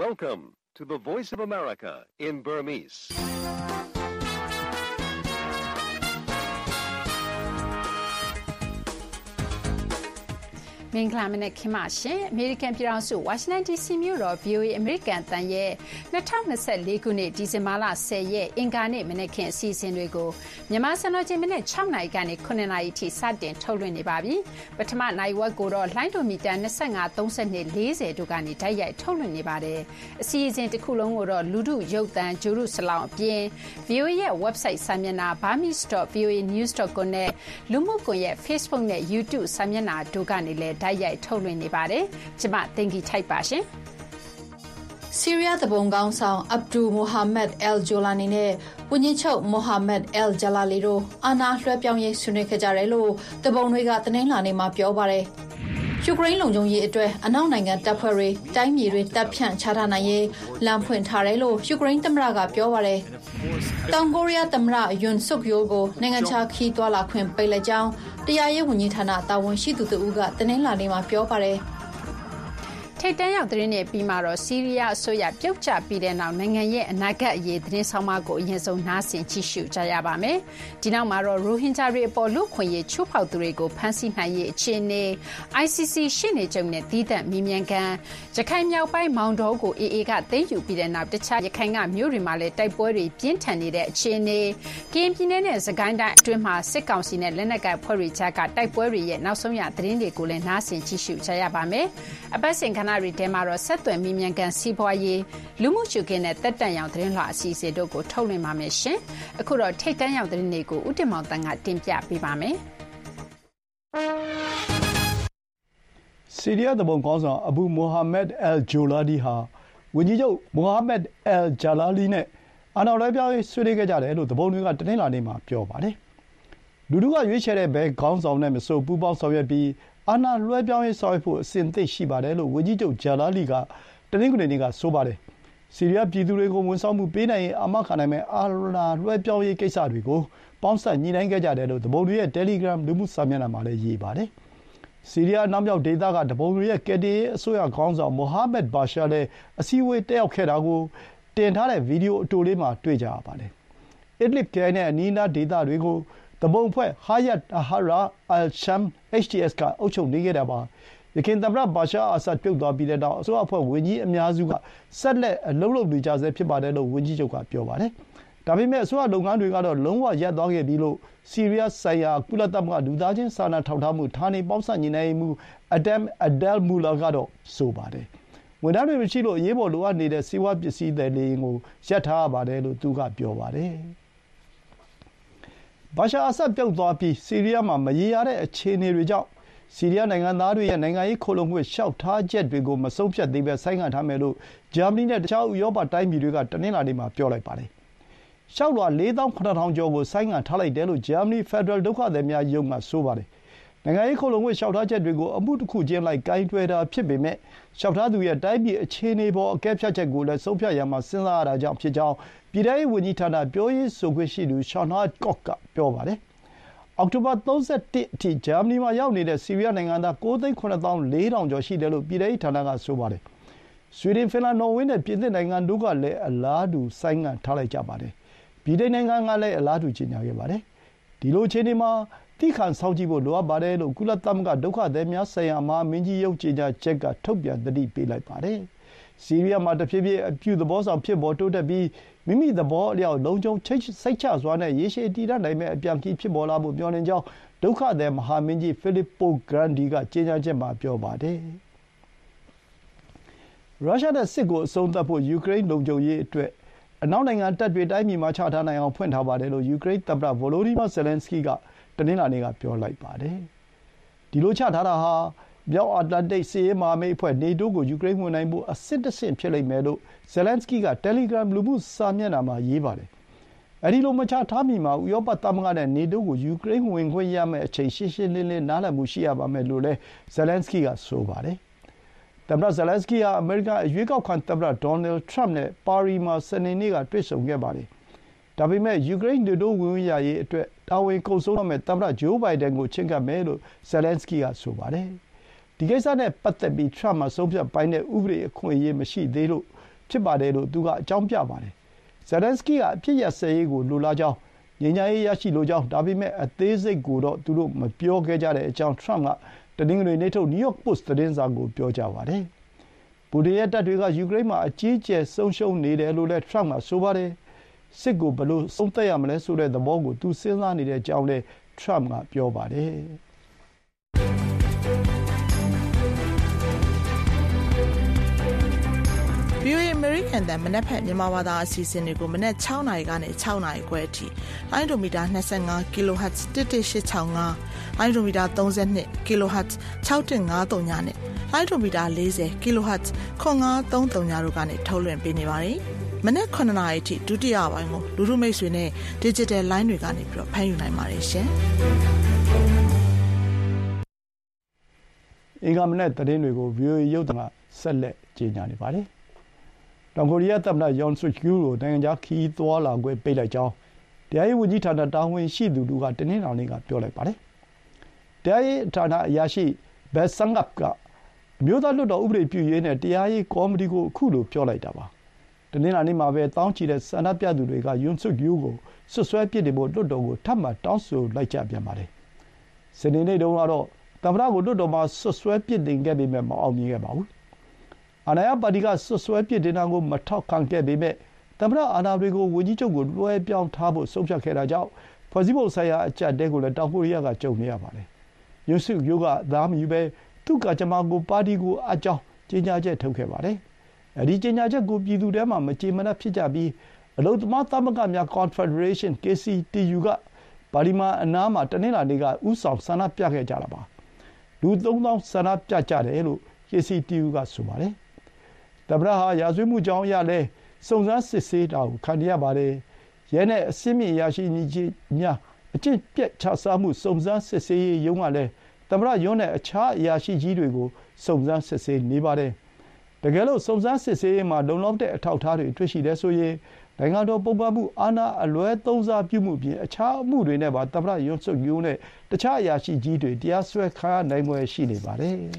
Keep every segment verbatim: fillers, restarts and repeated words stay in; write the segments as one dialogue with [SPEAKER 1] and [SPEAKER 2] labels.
[SPEAKER 1] Welcome to the Voice of America in Burmese.
[SPEAKER 2] ။မင်္ဂလာမနက်ခင်းပါရှင်။ American ပြည်ထောင်စုဝါရှင်တန် ဒီ စီ မြို့တော် ဗွီအိုအေ အမေရိကန်အသံရဲ့၂၀၂၄ ခုနှစ်ဒီဇင်ဘာလ၁၀ရက်အင်္ဂါနေ့မနက်ခင်းအစီအစဉ်တွေကိုမြန်မာစံတော်ချိန်မနက်၆နာရီကနေ၇နာရီထိစတင်ထုတ်လွှင့်နေပါပြီ။ပထမနိုင်ဝက်ကိုတော့လိုင်းဒိုမီတာ၂၅ ၃၂ ၄၀တို့ကနေတိုက်ရိုက်ထုတ်လွှင့်နေပါတယ်။အစီအစဉ်တစ်ခုလုံးကိုတော့လူထုရုပ်သံဂျိုရုဆလောင်အပြင် ဗွီအိုအေရဲ့ website စာမျက်နှာ burmese dot v o a news dot com နဲ့လူမှုကွန်ရက် Facebook နဲ့ YouTube စာမျက်နှာတို့ကနေလည်းတိုက်ရိုက်ထုတ်လွှင့်နေပါတယ်။ကျမတင်ဂီထိုက်ပါရှင်။ဆီးရီးယားတဘုံကောင်းဆောင်အဗ်ဒူမိုဟာမက်အယ်ဂျိုလာနီနဲ့ဝန်ကြီးချုပ်မိုဟာမက်အယ်ဂျလာလီတို့အာဏာလွှဲပြောင်းရေးဆွေးနွေးခဲ့ကြတယ်လို့တဘုံတွေကတနင်္လာနေ့မှာပြောပါတယ်။ယူကရိန်းလုံခြုံရေးအတွက်အနောက်နိုင်ငံတပ်ဖွဲ့တွေတိုင်းပြည်တွေတပ်ဖြန့်ချထားနိုင်ရေးလမ်းဖွင့်ထားတယ်လို့ယူကရိန်းသမ္မတကပြောပါတယ်။တောင်ကိုရီးယားသမ္မတယွန်ဆုတ်ယိုကိုနိုင်ငံခြားခီးသွားလာခွင့်ပိတ်လိုက်ကြောင်းတရားရေးဝန်ကြီးဌာနတာဝန်ရှိသူတို့ကတနင်္လာနေ့မှာပြောပါတယ်။ထိပ်တန်းရောက်သတင်းတွေပြီးမှတော့ဆီးရီးယားအစိုးရပြုတ်ကျပြီးတဲ့နောက်နိုင်ငံရဲ့အနာဂတ်အရေးသတင်းဆောင်မကိုအရင်ဆုံးနားဆင်ကြည့်ရှုကြရပါမယ်။ဒီနောက်မှာတော့ရိုဟင်ဂျာတွေအပေါ်လူ့ခွင့်ရေးချိုးဖောက်သူတွေကိုဖမ်းဆီးနိုင်ရေးအခြေအနေ အိုင် စီ စီ ရှေ့နေချုပ်နဲ့သီးသန့်မေးမြန်းခန်းရခိုင်မြောက်ပိုင်းမောင်တောကို အေအေ ကသိမ်းယူပြီးတဲ့နောက်တခြားရခိုင်ကမြို့တွေမှာလည်းတိုက်ပွဲတွေပြင်းထန်နေတဲ့အခြေအနေကရင်ပြည်နယ်နဲ့စကိုင်းတိုင်းအတွင်းမှာစစ်ကောင်စီနဲ့လက်နက်ကိုင်ဖွဲ့တွေကြားကတိုက်ပွဲတွေရဲ့နောက်ဆုံးရသတင်းတွေကိုလည်းနားဆင်ကြည့်ရှုကြရပါမယ်။အပတ်စဉ်ခဏတွေထဲမှာတော့ဆက်သွယ်မိမြန်ကန်စီးပွားရေးလူမှုချူကင်းနဲ့တက်တန်ရောင်သတင်းလွှာအစီအစဉ်တို့ကိုထုတ်လွှင့်ပါမယ်ရှင်။အခုတော့ထိတ်တန်းရောင်သတင်းတွေကိုဦးတင်မောင်တန်းကတင်ပြပေးပါမယ်
[SPEAKER 3] ။ဆီးရီးယားတဘုံကောင်းဆောင်အဘူမိုဟာမက်အယ်ဂျိုလာဒီဟာဝန်ကြီးချုပ်မိုဟာမက်အယ်ဂျလာလီနဲ့အာဏာလွှဲပြောင်းရေးဆွေးနွေးခဲ့ကြတယ်လို့တဘုံတွေကတနင်္လာနေ့မှာပြောပါတယ်။လူထုကရွေးချယ်တဲ့ဘဲခေါင်းဆောင်နဲ့မဆိုပူးပေါင်းဆောင်ရွက်ပြီးအာဏာလွှဲပြောင်းရေးဆောင်ရွက်ဖို့အစဉ်သင့်ရှိပါတယ်လို့ဝန်ကြီးချုပ်ဂျလာလီကတနင်္ဂနွေနေ့ကဆိုပါတယ်။ဆီးရီးယားပြည်သူတွေကိုဝန်ဆောင်မှုပေးနိုင်ရင်အာမခံနိုင်မယ့်အာဏာလွှဲပြောင်းရေးကိစ္စတွေကိုပေါင်းစပ်ညှိနှိုင်းခဲ့ကြတယ်လို့တဘုံတွေရဲ့ Telegram လူမှုစာမျက်နှာမှာလည်းရေးပါတယ်။ဆီးရီးယားနောက်မြောက်ဒေသကတဘုံတွေရဲ့ကယ်တင်ရေးအစိုးရခေါင်းဆောင်မိုဟာမက်ဘာရှာလည်းအစည်းအဝေးတက်ရောက်ခဲ့တာကိုတင်ထားတဲ့ဗီဒီယိုအတိုလေးမှာတွေ့ကြရပါတယ်။ အစ်လစ်ခရိုင်နဲ့အနီးအနားဒေသတွေကိုတဘုံအဖွဲ့ Hayat Tahrir al-Sham အေইচ တီ အက်စ် ကအုပ်ချုပ်နေခဲ့တာပါ။ယခင်သမ္မတဘာရှာအာဆတ်ပြုတ်သွားပြီးတဲ့နောက်အစိုးရအဖွဲ့ဝန်ကြီးအများစုကဆက်လက်အလုပ်လုပ်နေကြဆဲဖြစ်ပါတယ်လို့ဝန်ကြီးချုပ်ကပြောပါတယ်။ဒါပေမဲ့အစိုးရလုပ်ငန်းတွေကတော့လုံးဝရပ်သွားခဲ့ပြီလို့ဆီးရီးယားဆိုင်ရာကုလသမဂ္ဂလူသားချင်းစာနာထောက်ထားမှုဌာနေပေါင်းစပ်ညှိနှိုင်းရေးမှူးအဒမ်အဒဲလ်မူလာကတော့ဆိုပါတယ်။ဝန်ထမ်းတွေမရှိလို့အရေးပေါ်လိုအပ်နေတဲ့ဆေးဝါးပစ္စည်းတွေလေယာဉ်ကိုရပ်ထားရပါတယ်လို့သူကပြောပါတယ်။ဘာရှာအာဆတ်ပြုတ်သွားပြီးဆီးရီးယားမှာမရေရာတဲ့အခြေအနေတွေကြောင့်ဆီးရီးယားနိုင်ငံသားတွေရဲ့နိုင်ငံရေးခိုလှုံခွင့်လျှောက်ထားချက်တွေကိုမဆုံးဖြတ်သေးဘဲဆိုင်းငံ့ထားမယ်လို့ဂျာမနီနဲ့တခြားဥရောပတိုင်းပြည်တွေကတနင်္လာနေ့မှာပြောလိုက်ပါတယ်။လျှောက်လွှာ လေးသောင်းခုနစ်ထောင်ကျော်ကိုဆိုင်းငံ့ထားလိုက်တယ်လို့ဂျာမနီဖက်ဒရယ်ဒုက္ခသည်များရုံးကဆိုပါတယ်။နိုင်ငံရေးခိုလှုံခွင့်လျှောက်ထားချက်တွေကိုအမှုတစ်ခုချင်းလိုက်ကိုင်တွယ်တာဖြစ်ပေမဲ့လျှောက်ထားသူရဲ့တိုင်းပြည်အခြေအနေပေါ်အကဲဖြတ်ချက်ကိုလည်းဆုံးဖြတ်ရမှာစဉ်းစားရတာကြောင့်ဖြစ်ကြောင်းပြည်ထောင်စုဝန်ကြီးဌာနပြောရေးဆိုခွင့်ရှိသူရှောင်းဟာကော့ကပြောပါတယ်။အောက်တိုဘာသုံး၁၁အထိဂျာမနီမှာရောက်နေတဲ့ဆီးရီးယားနိုင်ငံသားကိုးသိန်းခုနစ်သောင်းလေးထောင်ကျော်ရှိတယ်လို့ပြည်ထောင်စုဌာနကဆိုပါတယ်။ဆွီဒင်၊ဖင်လန်၊နော်ဝေးနဲ့ပြင်သစ်နိုင်ငံတို့ကလည်းအလားတူဆိုင်းငံ့ထားလိုက်ကြပါတယ်။ဗြိတိန်နိုင်ငံကလည်းအလားတူကြေညာခဲ့ပါတယ်။ဒီလိုအခြေအနေမှာသည်းခံစောင့်ကြည့်ဖို့လိုအပ်ပါတယ်လို့ကုလသမဂ္ဂဒုက္ခသည်များဆိုင်ရာမဟာမင်းကြီးရုံးကြေညာချက်ကထုတ်ပြန်သတိပေးလိုက်ပါတယ်။ဆီးရီးယားမှာတဖြည်းဖြည်းအပြုသဘောဆောင်ဖြစ်ပေါ်တိုးတက်ပြီးမိမိသဘောအလျောက်လုံခြုံစိတ်ချစွာနဲ့ရေရှည်တည်တံ့နိုင်မယ့်အပြန်ခီးဖြစ်ပေါ်လာဖို့မျှော်လင့်ကြောင်းဒုက္ခသည်မဟာမင်းကြီးဖိလစ်ပိုဂရန်ဒီကကြေညာချက်မှာပြောပါတယ်။ရုရှားနဲ့စစ်ကိုအဆုံးသတ်ဖို့ယူကရိန်းလုံခြုံရေးအတွက်အနောက်နိုင်ငံတပ်တွေတိုင်းပြည်မှာချထားနိုင်အောင်ဖွင့်ထားပါတယ်လို့ယူကရိန်းသမ္မတဗိုလိုဒီမာဇယ်လန်စကီးကတနင်္လာနေ့ကပြောလိုက်ပါတယ်။ဒီလိုချထားတာဟာမြောက်အတ္တလန္တိတ်စစ်ရေးမဟာမိတ်အဖွဲ့နေတိုးကိုယူကရိန်းဝင်နိုင်ဖို့အဆင့်တစ်ဆင့်ဖြစ်လိမ့်မယ်လို့ဇယ်လန်စကီးက Telegram လူမှုစာမျက်နှာမှာရေးပါတယ်။အဲဒီလိုမချထားမီမှာဥရောပသမဂ္ဂနဲ့နေတိုးကိုယူကရိန်းဝင်ခွင့်ရမယ့်အချိန်ရှင်းရှင်းလင်းလင်းနားလည်မှုရှိရပါမယ်လို့လည်းဇယ်လန်စကီးကဆိုပါတယ်။သမ္မတဇယ်လန်စကီးဟာအမေရိကန်အရွေးကောက်ခံသမ္မတဒေါ်နယ်ထရမ့်နဲ့ပါရီမှာစနေနေ့ကတွေ့ဆုံခဲ့ပါတယ်။ဒါပေမဲ့ယူကရိန်းနေတိုးဝင်ရရေးအတွက်တာဝန်ကုန်ဆုံးတော့မဲ့သမ္မတဂျိုးဘိုင်ဒန်ကိုချဉ်းကပ်မယ်လို့ဇယ်လန်စကီးကဆိုပါတယ်။ဒီကိစ္စနဲ့ပတ်သက်ပြီးထရမ့်မှာဆုံးဖြတ်ပိုင်တဲ့ဥပဒေအခွင့်အရေးမရှိသေးလို့ဖြစ်ပါတယ်လို့သူကအကြောင်းပြပါတယ်။ ဇယ်လန်စကီကအပြစ်ရစဲရေးကိုလိုလားကြောင်းငြိမ်းချမ်းရေးရရှိလိုကြောင်းဒါပေမဲ့အသေးစိတ်ကိုတော့သူတို့မပြောခဲ့ကြတဲ့အကြောင်းထရမ့်ကတနင်္ဂနွေနေ့ထုတ် New York Post သတင်းစာကိုပြောကြပါတယ်။ပူတင်ရဲ့တပ်တွေကယူကရိန်းမှာအကြီးအကျယ်ဆုံးရှုံးနေတယ်လို့လည်းထရမ့်ကဆိုပါတယ်။စစ်ကိုဘယ်လိုဆုံးသက်ရမလဲဆိုတဲ့သဘောကိုသူစဉ်းစားနေတဲ့အကြောင်းလည်းထရမ့်ကပြောပါတယ်။
[SPEAKER 4] ဗွီအိုအေ American တန်မနက်ဖြန်မြန်မာဘာသာအစီအစဉ်တွေကိုမနက်6နာရီကနေ6နာရီခွဲအထိလိုင်းဒိုမီတာ25 kHz 11865လိုင်းဒိုမီတာ32 kHz 6153ညနဲ့လိုင်းဒိုမီတာ40 kHz 9533တို့ကနေထုတ်လွှင့်ပေးနေပါတယ်။မနက်9နာရီအထိဒုတိယပိုင်းကိုလူလူမိတ်ဆွေနဲ့ digital line တွေကနေပြီးတော့ဖမ်းယူနိုင်ပါတယ်ရှင်။
[SPEAKER 3] အင်္ဂါမနက်သတင်းတွေကို ဗွီအိုအေ ရုပ်သံကဆက်လက်ကြေညာနေပါတယ်။တောင်ကိုရီးယားသမ္မတယွန်ဆွတ်ကျူးကိုနိုင်ငံခြားခရီးသွားလာခွင့်ပိတ်လိုက်ကြောင်းတရားရေးဝန်ကြီးဌာနတာဝန်ရှိသူတို့ကတနင်္လာနေ့ကပြောလိုက်ပါတယ်။တရားရေးဌာနအရာရှိဘက်ဆန်ငပ်ကအမျိုးသားလွှတ်တော်ဥပဒေပြုရေးနဲ့တရားရေးကော်မတီကိုအခုလိုပြောလိုက်တာပါ။တနင်္လာနေ့မှာပဲတောင်းချီတဲ့ဆန္ဒပြသူတွေကယွန်ဆွတ်ကျူးကိုဆွဆွဲပစ်တယ်လို့လွှတ်တော်ကိုထပ်မံတောင်းဆိုလိုက်ကြပြန်ပါတယ်။စနေနေ့တုန်းကတော့သမ္မတကိုလွှတ်တော်မှာဆွဆွဲပစ်တင်ခဲ့ပေမဲ့မအောင်မြင်ခဲ့ပါဘူး။အာဏာရပါတီကဆွဆွဲပစ်တင်တာကိုမထောက်ခံခဲ့ပေမဲ့သမ္မတအာဏာတွေကိုဝန်ကြီးချုပ်ကိုလွှဲပြောင်းထားဖို့ဆုံးဖြတ်ခဲ့တာကြောင့်ဖွဲ့စည်းပုံဆိုင်ရာအကျပ်အတည်းကိုလည်းတောင်ကိုရီးယားကကြုံနေရပါတယ်။ယွန်ဆွတ်ကျူးကသာမယူပဲသူ့ကကြမ္မာကိုပါတီကိုအကြောင်းကြေညာချက်ထုတ်ခဲ့ပါတယ်။အဲဒီကြေညာချက်ကိုပြည်သူထဲမှာမကြေမနပ်ဖြစ်ကြပြီးအလုပ်သမားသမဂ္ဂများ Confederation ကေ စီ တီ ယူ ကပါလီမန်အနားမှာတနင်္လာနေ့ကဥဆောင်ဆန္ဒပြခဲ့ကြတာပါ။လူသုံးသောင်းဆန္ဒပြကြတယ်လို့ ကေ စီ တီ ယူ ကဆိုပါတယ်။သမ္မတဟာရာဇဝတ်မှုကြောင့်အရလဲစုံစမ်းစစ်ဆေးတာကိုခံရပါတယ်။ရဲနဲ့အစင်းမြင့်အရာရှိကြီးများအကျင့်ပြက်ခြစားမှုစုံစမ်းစစ်ဆေးရေးရုံးကလည်းသမ္မတယွန်းနဲ့အခြားအရာရှိကြီးတွေကိုစုံစမ်းစစ်ဆေးနေပါတယ်။တကယ်လို့စုံစမ်းစစ်ဆေးရေးမှာလုံလောက်တဲ့အထောက်အထားတွေတွေ့ရှိတယ်ဆိုရင်နိုင်ငံတော်ပုံမှန်မှုအာဏာအလွဲသုံးစားပြုမှုပြင်အခြားအမှုတွေနဲ့ပါသမ္မတယွန်းဆွတ်ကျူးနဲ့တခြားအရာရှိကြီးတွေတရားစွဲခံရနိုင်ွယ်ရှိနေပါတယ်။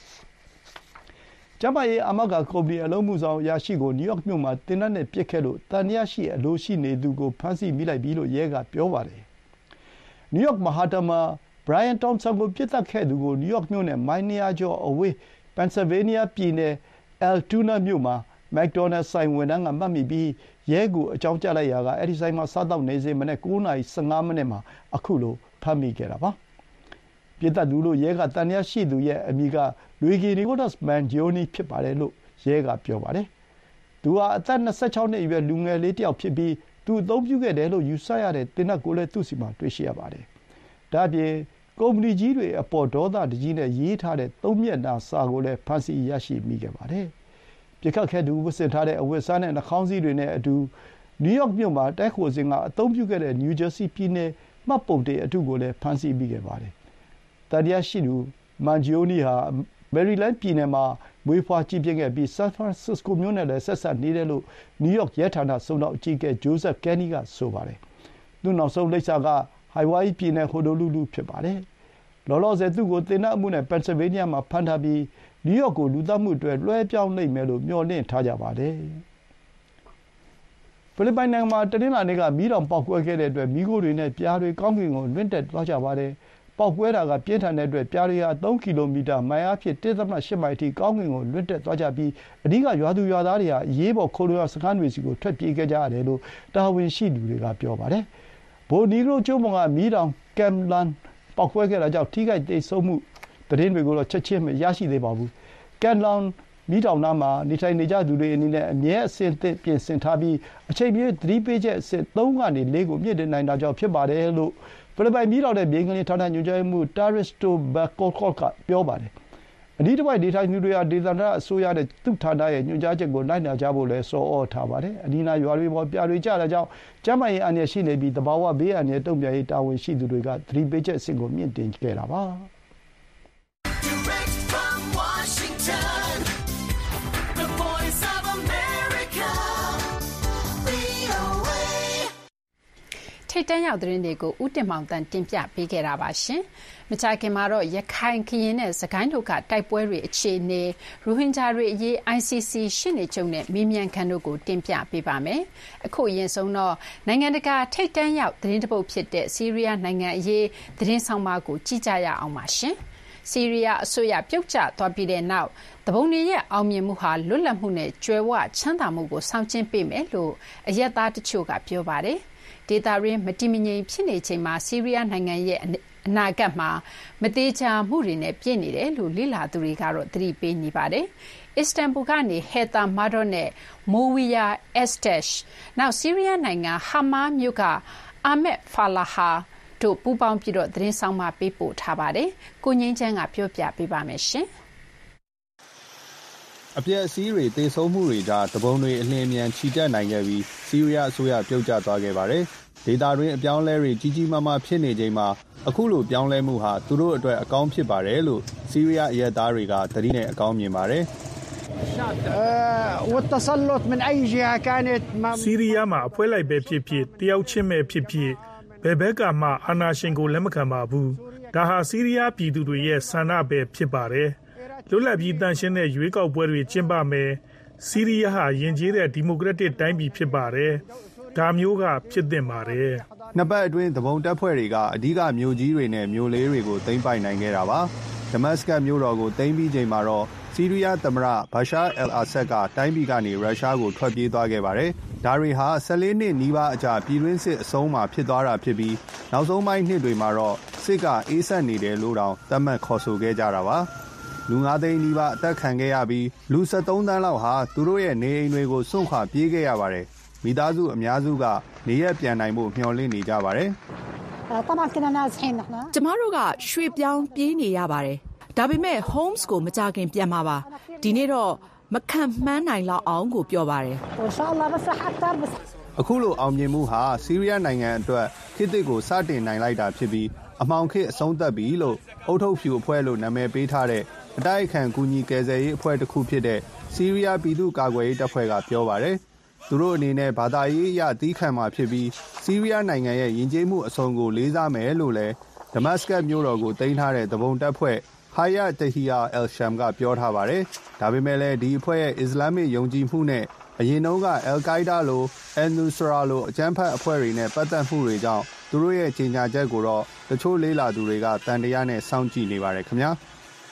[SPEAKER 3] ကျန်းမာရေးအာမခံကုမ္ပဏီအလုပ်မှုဆောင်အရာရှိကိုနယူးယောက်မြို့မှာသေနတ်နဲ့ပစ်ခဲ့လို့သံသယရှိအလိုရှိနေသူကိုဖမ်းဆီးမိလိုက်ပြီလို့ရဲကပြောပါတယ်။နယူးယောက်မဟာတမှာဘရိုင်ယန်တောင်ဆန်ကိုပစ်သတ်ခဲ့သူကိုနယူးယောက်မြို့နဲ့မိုင်နှစ်ရာကျော်အဝေးပန်ဆယ်ဗေးနီးယားပြည်နယ်အယ်တူနာမြို့မှာမက်ဒိုနယ်ဆိုင်ဝန်ထမ်းကမှတ်မိပြီးရဲကိုအကြောင်းကြားလိုက်ရာကအဲဒီဆိုင်မှာစားသောက်နေစဉ်မနက်9နာရီ15မိနစ်မှာအခုလိုဖမ်းမိခဲ့တာပါ။ပြစ်ဒတ်သူလို့ရဲကတန်ရရှိသူရဲ့အမည်ကလူဂီနီကိုဒတ်မန်ဂျီယိုနီဖြစ်ပါတယ်လို့ရဲကပြောပါတယ်။သူဟာအသက်၂၆နှစ်အရွယ်လူငယ်လေးတစ်ယောက်ဖြစ်ပြီးသူအသုံးပြုခဲ့တယ်လို့ယူဆရတဲ့သေနတ်ကိုလည်းသူ့စီမှာတွေ့ရှိရပါတယ်။ဒါ့အပြင်ကုမ္ပဏီကြီးတွေအပေါ်ဒေါသတကြီးနဲ့ရေးထားတဲ့သုံးမျက်နှာစာကိုလည်းဖမ်းဆီးရရှိမိခဲ့ပါတယ်။ပြစ်ခတ်ခဲ့သူဝတ်ဆင်ထားတဲ့အဝတ်အစားနဲ့နှာခေါင်းစည်းတွေနဲ့အတူနယူးယောက်မြို့မှာတည်းခိုစဉ်ကအသုံးပြုခဲ့တဲ့နယူးဂျာစီပြည်နယ်မှတ်ပုံတင်အတုကိုလည်းဖမ်းဆီးမိခဲ့ပါတယ်။တန်တရားရှိသူမန်ဂျီယိုနီဟာမယ်ရီလန်းပြည်နယ်မှာမွေးဖွားကြီးပြင်းခဲ့ပြီးဆန်ဖရန်စစ္စကိုမြို့နဲ့လည်းဆက်စပ်နေတယ်လို့နယူးယောက်ရဲဌာနစုံတော်အကြီးအကဲဂျိုးဇက်ကန်နီကဆိုပါတယ်။သူ့နောက်ဆုံးလိပ်စာကဟိုင်ဝိုင်ပြည်နယ်ဟိုနိုလူလူဖြစ်ပါတယ်။လောလောဆယ်သူ့ကိုသေနတ်အမှုနဲ့ပန်ဆယ်ဗေးနီးယားမှာဖမ်းထားပြီးနယူးယောက်ကိုလူသတ်မှုအတွက်လွှဲပြောင်းနိုင်မယ်လို့မျှော်လင့်ထားကြပါတယ်။ဖိလစ်ပိုင်နိုင်ငံမှာတနင်္လာနေ့ကမီးတောင်ပေါက်ကွဲခဲ့တဲ့အတွက်မီးခိုးတွေနဲ့ပြားတွေကောင်းကင်ကိုလွင့်တက်သွားကြပါတယ်။ပေါက်ကွဲတာကပြင်းထန်တဲ့အတွက်ပြားတွေဟာသုံးကီလိုမီတာမိုင်အားဖြင့်တစ်ဒသမရှစ်မိုင်အထိကောင်းကင်ကိုလွင့်တက်သွားကြပြီးအဓိကရွာသူရွာသားတွေဟာအရေးပေါ်ခိုလှုံရာစခန်းတွေဆီကိုထွက်ပြေးခဲ့ကြရတယ်လို့တာဝန်ရှိသူတွေကပြောပါတယ်။ဘိုနီဂရိုကျွန်းပေါ်ကမီးတောင်ကမ်လန်ပေါက်ကွဲခဲ့တာကြောင့်ထိခိုက်သေဆုံးမှုသတင်းတွေကိုတော့ချက်ချင်းမရရှိသေးပါဘူး။ကမ်လန်မီးတောင်နားမှာနေထိုင်နေကြသူတွေအနေနဲ့အမြဲအဆင်သင့်ပြင်ဆင်ထားပြီးအချိန်ပြည့်သတိပေးချက်အဆင့်သုံးကနေလေးကိုမြင့်တင်နိုင်တာကြောင့်ဖြစ်ပါတယ်လို့ဖိလစ်ပိုင်မီးတောင်နဲ့မြေငလျင်ဌာနညွှန်ကြားရေးမှူးတာရစ်တိုဘက်ကောကော့ကပြောပါတယ်။အနီးတစ်ဝိုက်နေထိုင်သူတွေဟာဒေသန္တရအစိုးရနဲ့သူ့ဌာနရဲ့ညွှန်ကြားချက်ကိုလိုက်နာကြဖို့လည်းဆော်ဩထားပါတယ်။အနီးနားရွာတွေပေါ်ပြာတွေကျတာကြောင့်ကျန်းမာရေးအန္တရာယ်ရှိနေပြီးသဘာဝဘေးအန္တရာယ်တုံ့ပြန်ရေးတာဝန်ရှိသူတွေကသတိပေးချက်အဆင့်ကိုမြင့်တင်ခဲ့တာပါ။
[SPEAKER 2] ထိတ်တန့်ရောက်သတင်းတွေကိုဦးတင်မောင်တန်းတင်ပြပေးခဲ့တာပါရှင်။မကြာခင်မှာတော့ရခိုင်ကရင်နဲ့စကိုင်းတို့ကတိုက်ပွဲတွေအခြေအနေရိုဟင်ဂျာတွေအရေး I C C ရှင်းနေကြုံနဲ့မေးမြန်းခန်းတို့ကိုတင်ပြပေးပါမယ်။အခုအရင်ဆုံးတော့နိုင်ငံတကာထိတ်တန့်ရောက်သတင်းတပုတ်ဖြစ်တဲ့ဆီးရီးယားနိုင်ငံအရေးသတင်းဆောင်မကိုကြည့်ကြရအောင်ပါရှင်။ဆီးရီးယားအစိုးရပြုတ်ကျသွားပြီးတဲ့နောက်တပုံတွေရဲ့အောင်မြင်မှုဟာလွတ်လပ်မှုနဲ့ကြွယ်ဝချမ်းသာမှုကိုဆောင်ကျဉ်ပေးမယ်လို့အရက်သားတချို့ကပြောပါတယ်။ဒေတာရင်းမတိမငိမ်ဖြစ်နေချိန်မှာဆီးရီးယားနိုင်ငံရဲ့အနာဂတ်မှာမသေးချာမှုတွေနဲ့ပြည့်နေတယ်လို့လိလာသူတွေကတော့သတိပေးနေပါတယ်။အစ္စတန်ဘူလ်ကနေဟက်တာမာဒိုနဲ့မိုဝီယာအက်စတက်ရှ်နောက်ဆီးရီးယားနိုင်ငံဟာမာမြို့ကအာမက်ဖာလာဟာတို့ပူးပေါင်းပြီးတော့သတင်းဆောင်မပေးပို့ထားပါတယ်။ကိုငင်းချမ်းကပြောပြပေးပါမယ်ရှင်။
[SPEAKER 5] အပြည့်အစည်းတွေတေဆုံးမှုတွေကြားတပုံတွေအလင်းမြန်ချီတက်နိုင်ခဲ့ပြီးဆီးရီးယားအစိုးရပြုတ်ကျသွားခဲ့ပါတယ်။ဒေတာတွင်အပြောင်းလဲတွေကြီးကြီးမားမားဖြစ်နေချိန်မှာအခုလိုပြောင်းလဲမှုဟာသူတို့အတွက်အကောင်းဖြစ်ပါတယ်လို့ဆီးရီးယားအရက်သားတွေကသတိနဲ့အကောင်းမြင်ပါတယ်။
[SPEAKER 6] ဆီးရီးယားမှာအဖွဲလိုက်ပဲဖြစ်ဖြစ်တယောက်ချင်းပဲဖြစ်ဖြစ်ဘယ်ဘက်ကမှအာဏာရှင်ကိုလက်မခံပါဘူး။ဒါဟာဆီးရီးယားပြည်သူတွေရဲ့ဆန္ဒပဲဖြစ်ပါတယ်။လွတ်လပ်ပြီးတန်ရှင်းတဲ့ရွေးကောက်ပွဲတွေကျင်းပမယ်။ဆီးရီးယားဟာယဉ်ကျေးတဲ့ဒီမိုကရက်တစ်တိုင်းပြည်ဖြစ်ပါတယ်။ဒါမျိုးကဖြစ်သင့်ပါတယ်
[SPEAKER 5] ။နှစ်ပတ်အတွင်းသဘုံတပ်ဖွဲ့တွေကအဓိကမြို့ကြီးတွေနဲ့မြို့လေးတွေကိုသိမ်းပိုက်နိုင်ခဲ့တာပါ။ဒမတ်စကတ်မြို့တော်ကိုသိမ်းပြီးချိန်မှာတော့ဆီးရီးယားသမ္မတဘာရှာအယ်အာဆက်ကတိုင်းပြည်ကနေရုရှားကိုထွက်ပြေးသွားခဲ့ပါတယ်။ဒါတွေဟာဆယ်လေးနှစ်နီးပါးအကြာပြည်တွင်းစစ်အဆုံးမှာဖြစ်သွားတာဖြစ်ပြီးနောက်ဆုံးပိုင်းနှစ်တွေမှာတော့စစ်ကအေးဆက်နေတယ်လို့တောင်သတ်မှတ်ခေါ်ဆိုခဲ့ကြတာပါ။လူငါးသိန်းနီးပါးအသက်ခံခဲ့ရပြီးလူ၁၃သန်းလောက်ဟာသူတို့ရဲ့နေအိမ်တွေကိုစွန့်ခွာပြေးခဲ့ရပါတယ်။မိသားစုအများစုကနေရက်ပြန်နိုင်ဖို့မျှော်လင့်နေကြပါတယ်
[SPEAKER 7] ။ကျမတို့ကရွှေ့ပြောင်းပြေးနေရပါတယ်။ဒါပေမဲ့ Homes ကိုမကြခင်ပြန်မှာပါ။ဒီနေ့တော့မခံမှန်းနိုင်လောက်အောင်ကိုပြောပါတယ်
[SPEAKER 5] ။အခုလိုအောင်မြင်မှုဟာဆီးရီးယားနိုင်ငံအတွက်ခေတ်သစ်ကိုစတင်နိုင်လိုက်တာဖြစ်ပြီးအမှောင်ခေတ်အဆုံးသတ်ပြီလို့အုတ်ထုတ်ဖြူအဖွဲ့လို့နာမည်ပေးထားတဲ့အတိုက်အခံကူညီကယ်ဆယ်ရေးအဖွဲ့တစ်ခုဖြစ်တဲ့ဆီးရီးယားပြည်သူ့ကာကွယ်ရေးတပ်ဖွဲ့ကပြောပါတယ်။သူတို့အနေနဲ့ဘာသာရေးအရသီးခံမှာဖြစ်ပြီးဆီးရီးယားနိုင်ငံရဲ့ယဉ်ကျေးမှုအဆုံးကိုလေးစားမယ်လို့လည်းဒမတ်စကတ်မြို့တော်ကိုသိမ်းထားတဲ့တပုံတပ်ဖွဲ့ဟာယာတဟီယာအယ်ရှမ်ကပြောထားပါတယ်။ဒါပေမဲ့လည်းဒီအဖွဲ့ရဲ့အစ္စလာမစ်ယုံကြည်မှုနဲ့အရင်တုန်းကအယ်ကိုင်းဒါလိုအယ်နူစရာလိုအကြမ်းဖက်အဖွဲ့တွေနဲ့ပတ်သက်မှုတွေကြောင့်သူတို့ရဲ့ကြေညာချက်ကိုတော့တချို့လေးလာသူတွေကတန်တရားနဲ့စောင့်ကြည့်နေပါတယ်ခင်ဗျာ။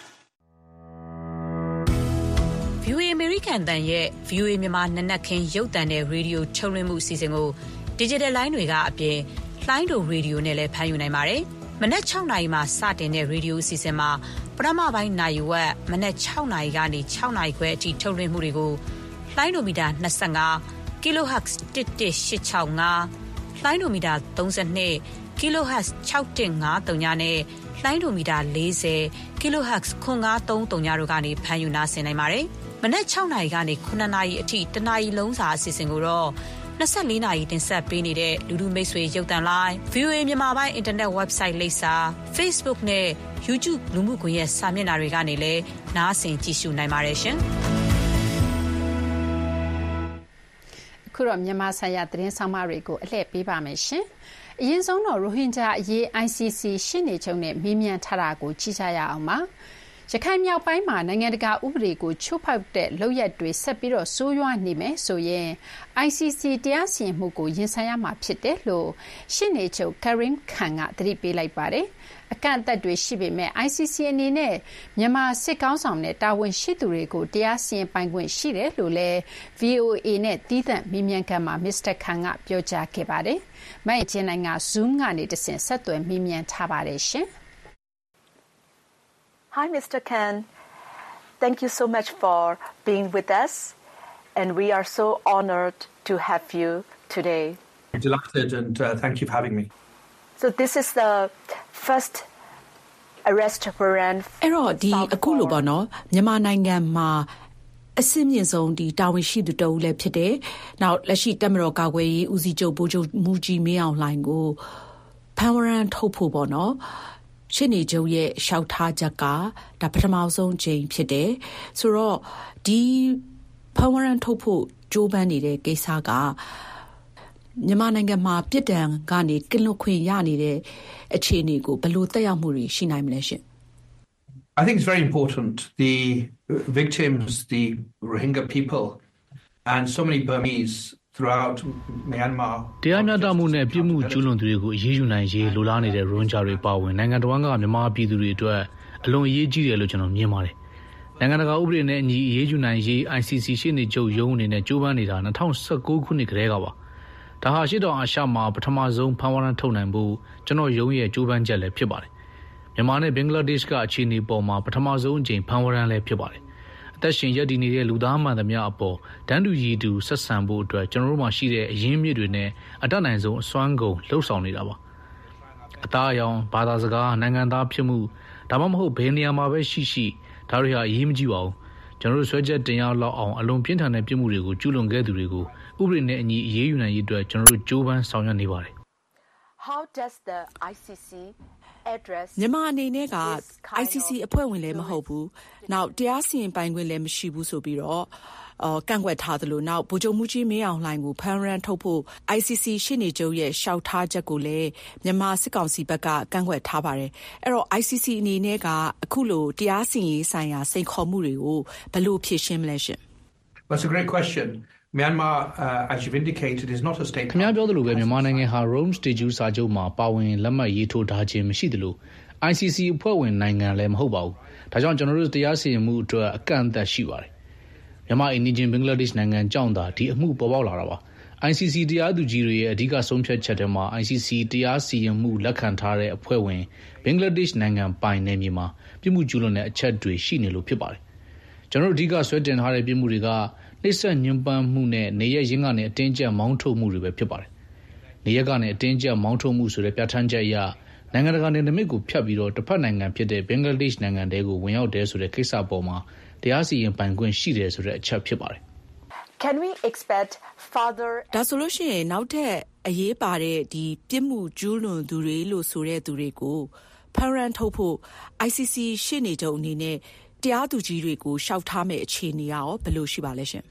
[SPEAKER 8] ဗီအိုအေ American တန်ရဲ့ ဗီအိုအေ မြန်မာနနက်ခင်းရုပ်သံနဲ့ရေဒီယိုထုတ်လွှင့်မှုအစီအစဉ်ကို Digital Line တွေကအပြင်လိုင်းတို့ရေဒီယိုနဲ့လည်းဖမ်းယူနိုင်ပါတယ်။မနက်၆နာရီမှာစတင်တဲ့ရေဒီယိုအစီအစဉ်မှာပထမပိုင်းနာရီဝက်မနက်၆နာရီကနေ၆နာရီခွဲအထိထုတ်လွှင့်မှုတွေကိုလိုင်းဒိုမီတာ၂၅ kilohertz တစ်တစ်၈၆၅လိုင်းဒိုမီတာ၃၂ kilohertz ၆တစ်၅၃ညနဲ့လိုင်းဒိုမီတာ၄၀ kilohertz ခွန်၅၃၃ညတို့ကနေဖမ်းယူနားဆင်နိုင်ပါတယ်။မနက်၆နာရီကနေခုနှစ်နာရီအထိတနာရီလုံးစာအစီအစဉ်ကိုတော့၂၄နာရီတင်ဆက်ပေးနေတဲ့လူလူမိတ်ဆွေရုပ်သံလိုင်း ဗီအိုအေ မြန်မာပိုင်း internet website လိပ်စာ Facebook နဲ့ YouTube လူမှုကွန်ရက်စာမျက်နှာတွေကနေလည်းနားဆင်ကြည့်ရှုနိုင်ပါတယ်ရှင်။
[SPEAKER 2] ခုတော့မြန်မာဆိုင်ရာသတင်းဆောင်မတွေကိုအလှည့်ပေးပါမယ်ရှင်။အရင်ဆုံးတော့ရိုဟင်ဂျာအရေး I C C ရှင်းနေချုပ်နဲ့မေးမြန်းထားတာကိုကြည့်ကြရအောင်ပါ။ရခိုင်မြောက်ပိုင်းမှာနိုင်ငံတကာဥပဒေကိုချိုးဖောက်တဲ့လုပ်ရက်တွေဆက်ပြီးတော့ဆိုးရွားနေမယ်ဆိုရင် I C C တရားစီရင်မှုကိုရင်ဆိုင်ရမှာဖြစ်တယ်လို့ရှင်းနေချုပ် Karim Khan ကသတိပေးလိုက်ပါတယ်။အကန့်အသတ်တွေရှိပေမဲ့ I C C အနေနဲ့မြန်မာစစ်ကောင်းဆောင်နဲ့တာဝန်ရှိသူတွေကိုတရားစီရင်ပိုင်ခွင့်ရှိတယ်လို့လည်း V O A နဲ့သီးသန့်မေးမြန်းခန်းမှာ Mister Khan ကပြောကြားခဲ့ပါတယ်။မိုက်ချင်းနိုင်ငံ Zoom ကနေတဆင့်ဆက်သွယ်မေးမြန်းထားပါတယ်ရှင်။
[SPEAKER 9] Hi, Mister Khan. Thank you so much for being with us, and we are so honored to have you today.
[SPEAKER 10] I'm delighted, and uh, thank you for having me.
[SPEAKER 9] So this is the first arrest warrant.
[SPEAKER 7] အဲ့တော့ဒီအခုလိုပေါ့နော်မြန်မာနိုင်ငံမှာအစင်းမြင့်ဆုံးဒီတာဝန်ရှိသူတဦးလည်းဖြစ်တယ်။နောက်လက်ရှိတပ်မတော်ကာကွယ်ရေးဦးစီးချုပ်ဗိုလ်ချုပ်မူကြီးမင်းအောင်လှိုင်ကိုဖမ်းဝရမ်းထုတ်ဖို့ပေါ့နော်။ရှင်းနေချုပ်ရဲ့ရှောက်ထားချက်ကဒါပထမဆုံးချိန်ဖြစ်တယ်ဆိုတော့ဒီဖဝရန်ထုတ်ဖို့ကြိုးပမ်းနေတဲ့ကိစ္စကမြန်မာနိုင်ငံမှာပြစ်ဒဏ်ကနေကင်းလွတ်ခွင့်ရနေတဲ့အခြေအနေကိုဘယ်လိုသက်ရောက်မှုတွေရှိနိုင်မလဲရှင်
[SPEAKER 10] I think it's very important. The victims, the Rohingya people, and so many Burmese throughout Myanmar.
[SPEAKER 11] တရားမျှတမှုနဲ့ပြည်မှုကျူးလွန်သူတွေကိုအရေးယူနိုင်ရေးလိုလားနေတဲ့ရိုဟင်ဂျာတွေပါဝင်နိုင်ငံတော်ကမြန်မာပြည်သူတွေအတွက်အလွန်အရေးကြီးတယ်လို့ကျွန်တော်မြင်ပါတယ်။နိုင်ငံတကာဥပဒေနဲ့အညီအရေးယူနိုင်ရေး I C C ရှေ့နေချုပ်ရုံးအနေနဲ့ကြိုးပမ်းနေတာ၂၀၁၉ခုနှစ်ကတည်းကပါ။ဒါဟာရှေ့တော်အာရှမှာပထမဆုံးဖမ်းဝရမ်းထုတ်နိုင်ဖို့ကျွန်တော်ရုံးရဲ့ကြိုးပမ်းချက်လည်းဖြစ်ပါတယ်။မြန်မာနဲ့ဘင်္ဂလားဒေ့ရှ်ကအခြေအနေပေါ်မှာပထမဆုံးအကြိမ်ဖမ်းဝရမ်းလည်းဖြစ်ပါတယ်။အသက်ရှင်ရပ်တည်နေတဲ့လူသားမှန်သမျှအပေါ်တန်းတူရည်တူဆက်ဆံဖို့အတွက်ကျွန်တော်တို့မှာရှိတဲ့အရင်းမြစ်တွေနဲ့အတတ်နိုင်ဆုံးအစွမ်းကုန်လှုပ်ဆောင်နေတာပါ။အသားအရောင်ဘာသာစကားနိုင်ငံသားဖြစ်မှုဒါမှမဟုတ်ဘယ်နေရာမှာပဲရှိရှိဒါတွေဟာအရေးမကြီးပါဘူး။ကျွန်တော်တို့ဆွဲချက်တင်ရလောက်အောင်အလွန်ပြင်းထန်တဲ့ပြစ်မှုတွေကိုကျူးလွန်ခဲ့သူတွေကိုဥပဒေနဲ့အညီအရေးယူနိုင်ရေးအတွက်ကျွန်တော်တို့ကြိုးပမ်းဆောင်ရွက်နေပါတယ်။
[SPEAKER 9] How does the I C C address
[SPEAKER 7] မြန်မာအနေနဲ့က I C C အဖွဲ့ဝင်လည်းမဟုတ်ဘူး။နောက်တရားစီရင်ပိုင်ခွင့်လည်းမရှိဘူးဆိုပြီးတော့အော်ကန့်ကွက်ထားသလိုနောက်ဗိုလ်ချုပ်မှုကြီးမင်းအောင်လှိုင်ကိုဖမ်းရန်ထုတ်ဖို့ I C C ရှေ့နေချုပ်ရဲ့ရှောက်ထားချက်ကိုလည်းမြန်မာစစ်ကောင်စီဘက်ကကန့်ကွက်ထားပါတယ်။အဲ့တော့ I C C အနေနဲ့ကအခုလိုတရားစီရင်ရေးဆိုင်ရာစိန်ခေါ်မှုတွေကိုဘယ်လိုဖြေရှင်းမလဲရှင်
[SPEAKER 10] That's a great question. Myanmar, uh, as you've indicated, is not a state.
[SPEAKER 11] ခင်ဗျားပြောသလိုပဲမြန်မာနိုင်ငံဟာ Rome Statute စာချုပ်မှာပါဝင်လက်မှတ်ရေးထိုးထားခြင်းမရှိသလို I C C အဖွဲ့ဝင်နိုင်ငံလည်းမဟုတ်ပါဘူး။ဒါကြောင့်ကျွန်တော်တို့တရားစီရင်မှုအတွက်အကန့်အသတ်ရှိပါတယ်။မြန်မာအင်ဒီဂျင်ဘင်္ဂလားဒေ့ရှ်နိုင်ငံကြောင့်သာဒီအမှုပေါ်ပေါက်လာတာပါ။ I C C တရားသူကြီးတွေရဲ့အဓိကဆုံးဖြတ်ချက်တွေမှာ I C C တရားစီရင်မှုလက်ခံထားတဲ့အဖွဲ့ဝင်ဘင်္ဂလားဒေ့ရှ်နိုင်ငံပိုင်နယ်မြေမှာပြည်မှုကျူးလွန်တဲ့အချက်တွေရှိနေလို့ဖြစ်ပါတယ်။ကျွန်တော်တို့အဓိကဆွဲတင်ထားတဲ့ပြည်မှုတွေကနှိစက်ညှဉ်းပန်းမှုနဲ့နေရရင်းကနေအတင်းကျပ်မောင်းထုတ်မှုတွေပဲဖြစ်ပါတယ်။နေရကနေအတင်းကျပ်မောင်းထုတ်မှုဆိုတဲ့ပြဋ္ဌာန်းချက်အရနိုင်ငံတကာနယ်နိမိတ်ကိုဖြတ်ပြီးတော့တစ်ဖက်နိုင်ငံဖြစ်တဲ့ဘင်္ဂလားဒေ့ရှ်နိုင်ငံတဲကိုဝင်ရောက်တယ်ဆိုတဲ့ကိစ္စပေါ်မှာတရားစီရင်ပိုင်ခွင့်ရှိတယ်ဆိုတဲ့အချက်ဖြစ်ပါတယ်။
[SPEAKER 9] Can we expect further
[SPEAKER 7] ဒါဆိုလို့ရှိရင်နောက်ထပ်အရေးပါတဲ့ဒီပြစ်မှုကျူးလွန်သူတွေလို့ဆိုတဲ့သူတွေကိုဖမ်းရန်ထုတ်ဖို့ I C C ရှေ့နေချုပ်အနေနဲ့တရားသူကြီးတွေကိုရှောက်ထားမဲ့အခြေအနေရောဘယ်လိုရှိပါလဲရှင်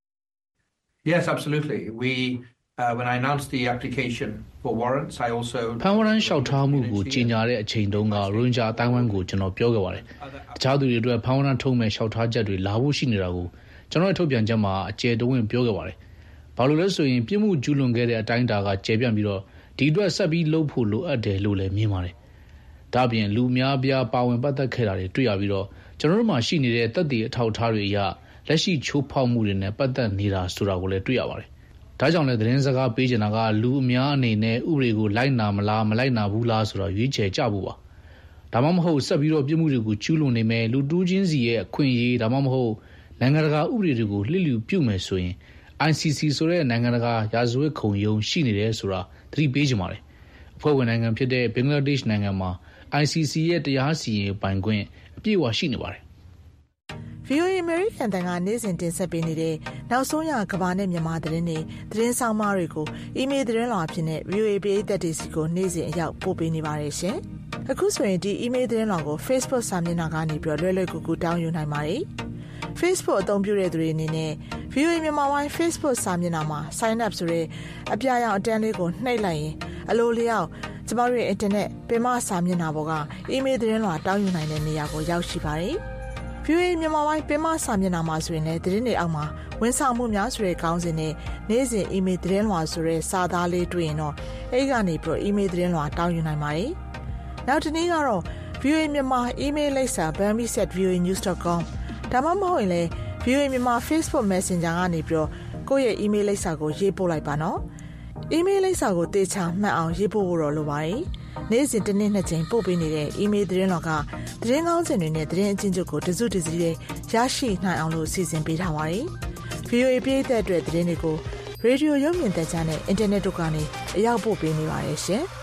[SPEAKER 10] Yes, absolutely. We uh, when I announced the application for warrants, I also
[SPEAKER 11] ဖမ်းဝရမ်းလျှောက်ထားမှုကိုကြီးညာတဲ့အချိန်တုန်းကရိုဟင်ဂျာအတိုင်းဝိုင်းကိုကျွန်တော်ပြောခဲ့ပါတယ်။တခြားသူတွေအတွက်ဖမ်းဝရမ်းထုတ်မဲ့လျှောက်ထားချက်တွေလာဖို့ရှိနေတာကိုကျွန်တော်ရဲ့ထုတ်ပြန်ချက်မှာအကျယ်တဝင့်ပြောခဲ့ပါတယ်။ဘာလို့လဲဆိုရင်ပြစ်မှုကျူးလွန်ခဲ့တဲ့အတိုင်းအတာကကျယ်ပြန့်ပြီးတော့ဒီအတွက်ဆက်ပြီးလှုပ်ဖို့လိုအပ်တယ်လို့လည်းမြင်ပါတယ်။ဒါ့အပြင်လူများပြားပါဝင်ပတ်သက်ခဲ့တာတွေတွေ့ရပြီးတော့ကျွန်တော်တို့မှာရှိနေတဲ့သက်သေအထောက်အထားတွေအရလက်ရှိချိုးဖောက်မှုတွေနဲ့ပတ်သက်နေတာဆိုတာကိုလည်းတွေ့ရပါတယ်။ဒါကြောင့်လည်းသတင်းစကားပေးချင်တာကလူအများအနေနဲ့ဥပဒေကိုလိုက်နာမလားမလိုက်နာဘူးလားဆိုတာရွေးချယ်ကြဖို့ပါ။ဒါမှမဟုတ်ဆက်ပြီးတော့ပြည်မှုတွေကိုကျူးလွန်နေမယ်လူတူးချင်းစီရဲ့အခွင့်အရေးဒါမှမဟုတ်နိုင်ငံတကာဥပဒေတွေကိုလှစ်လျူပြုမယ်ဆိုရင် I C C ဆိုတဲ့နိုင်ငံတကာရာဇဝတ်ခုံရုံးရှိနေတယ်ဆိုတာသတိပေးချင်ပါတယ်။အဖွဲ့ဝင်နိုင်ငံဖြစ်တဲ့ဘင်္ဂလားဒေ့ရှ်နိုင်ငံမှာ I C C ရဲ့တရားစီရင်ပိုင်ခွင့်အပြည့်အဝရှိနေပါတယ်
[SPEAKER 4] ။ V O A American တန်ကနေ့စဉ်တင်ဆက်ပေးနေတဲ့နောက်ဆုံးရကမ္ဘာနဲ့မြန်မာသတင်းတွေသတင်းဆောင်မတွေကိုအီးမေးလ်သတင်းလွှာအဖြစ်နဲ့ V O A ပရိသတ်တွေစီကိုနေ့စဉ်အရောက်ပို့ပေးနေပါတယ်ရှင်။အခုဆိုရင်ဒီအီးမေးလ်သတင်းလွှာကို Facebook စာမျက်နှာကနေပြီးလွယ်လွယ်ကူကူတောင်းယူနိုင်ပါတယ်။ Facebook အသုံးပြုတဲ့သူတွေအနေနဲ့ V O A မြန်မာပိုင်း Facebook စာမျက်နှာမှာ Sign up ဆိုတဲ့အပြရောင်အတန်းလေးကိုနှိပ်လိုက်ရင်အလိုလျောက်ကျမတို့ရဲ့ internet ပင်မစာမျက်နှာပေါ်ကအီးမေးလ်သတင်းလွှာတောင်းယူနိုင်တဲ့နေရာကိုရောက်ရှိပါတယ်။ V O A မြန်မာပိုင်းပင်မစာမျက်နှာမှာဆိုရင်လည်းသတင်းတွေအောက်မှာဝန်ဆောင်မှုများဆိုတဲ့ခေါင်းစဉ်နဲ့နေ့စဉ်အီးမေးလ်သတင်းလွှာဆိုတဲ့စာသားလေးတွေ့ရင်တော့အဲဒီကနေပြီးအီးမေးလ်သတင်းလွှာတောင်းယူနိုင်ပါတယ်။နောက်တစ်နည်းကတော့ V O A မြန်မာအီးမေးလ်လိပ်စာ burmese at v o a news dot com ဒါမှမဟုတ်ရင်လည်း V O A မြန်မာ Facebook Messenger ကနေပြီးကိုယ့်ရဲ့အီးမေးလ်လိပ်စာကိုရေးပို့လိုက်ပါနော်။အီးမေးလ်လိပ်စာကိုတေချာမှတ်အောင်ရေးပို့ဖို့တော့လိုပါတယ်။နေ့စဉ်တစ်နေ့နှစ်ကြိမ်ပို့ပေးနေတဲ့အီးမေးလ်သတင်းလွှာကသတင်းကောင်းစင်တွေနဲ့သတင်းအချင်းချုပ်ကိုတစုတစည်းလေးရရှိနိုင်အောင်လို့စီစဉ်ပေးထားပါတယ်။ V O A ပြည်သက်အတွက်သတင်းတွေကိုရေဒီယိုရုပ်မြင်သံကြားနဲ့အင်တာနက်တို့ကနေအရောက်ပို့ပေးနေပါတယ်ရှင်။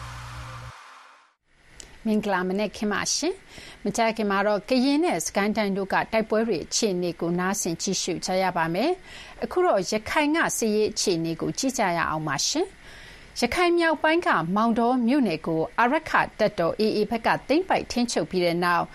[SPEAKER 2] မင်္ဂလာမနေ့ခင်ပါရှင်။မကြခင်မှာတော့ကရင်နဲ့စကိုင်းတိုင်းတို့ကတိုက်ပွဲတွေအခြေအနေကိုနားဆင်ကြည့်ရှုကြရပါမယ်။အခုတော့ရခိုင်ကစစ်ရေးအခြေအနေကိုကြည့်ကြရအောင်ပါရှင်။ရခိုင်မြောက်ပိုင်းကမောင်တော်မြို့နယ်ကိုအာရခတပ်တော် A A ဘက်ကသိမ်းပိုက်ထိန်းချုပ်ပြီးတဲ့နောက်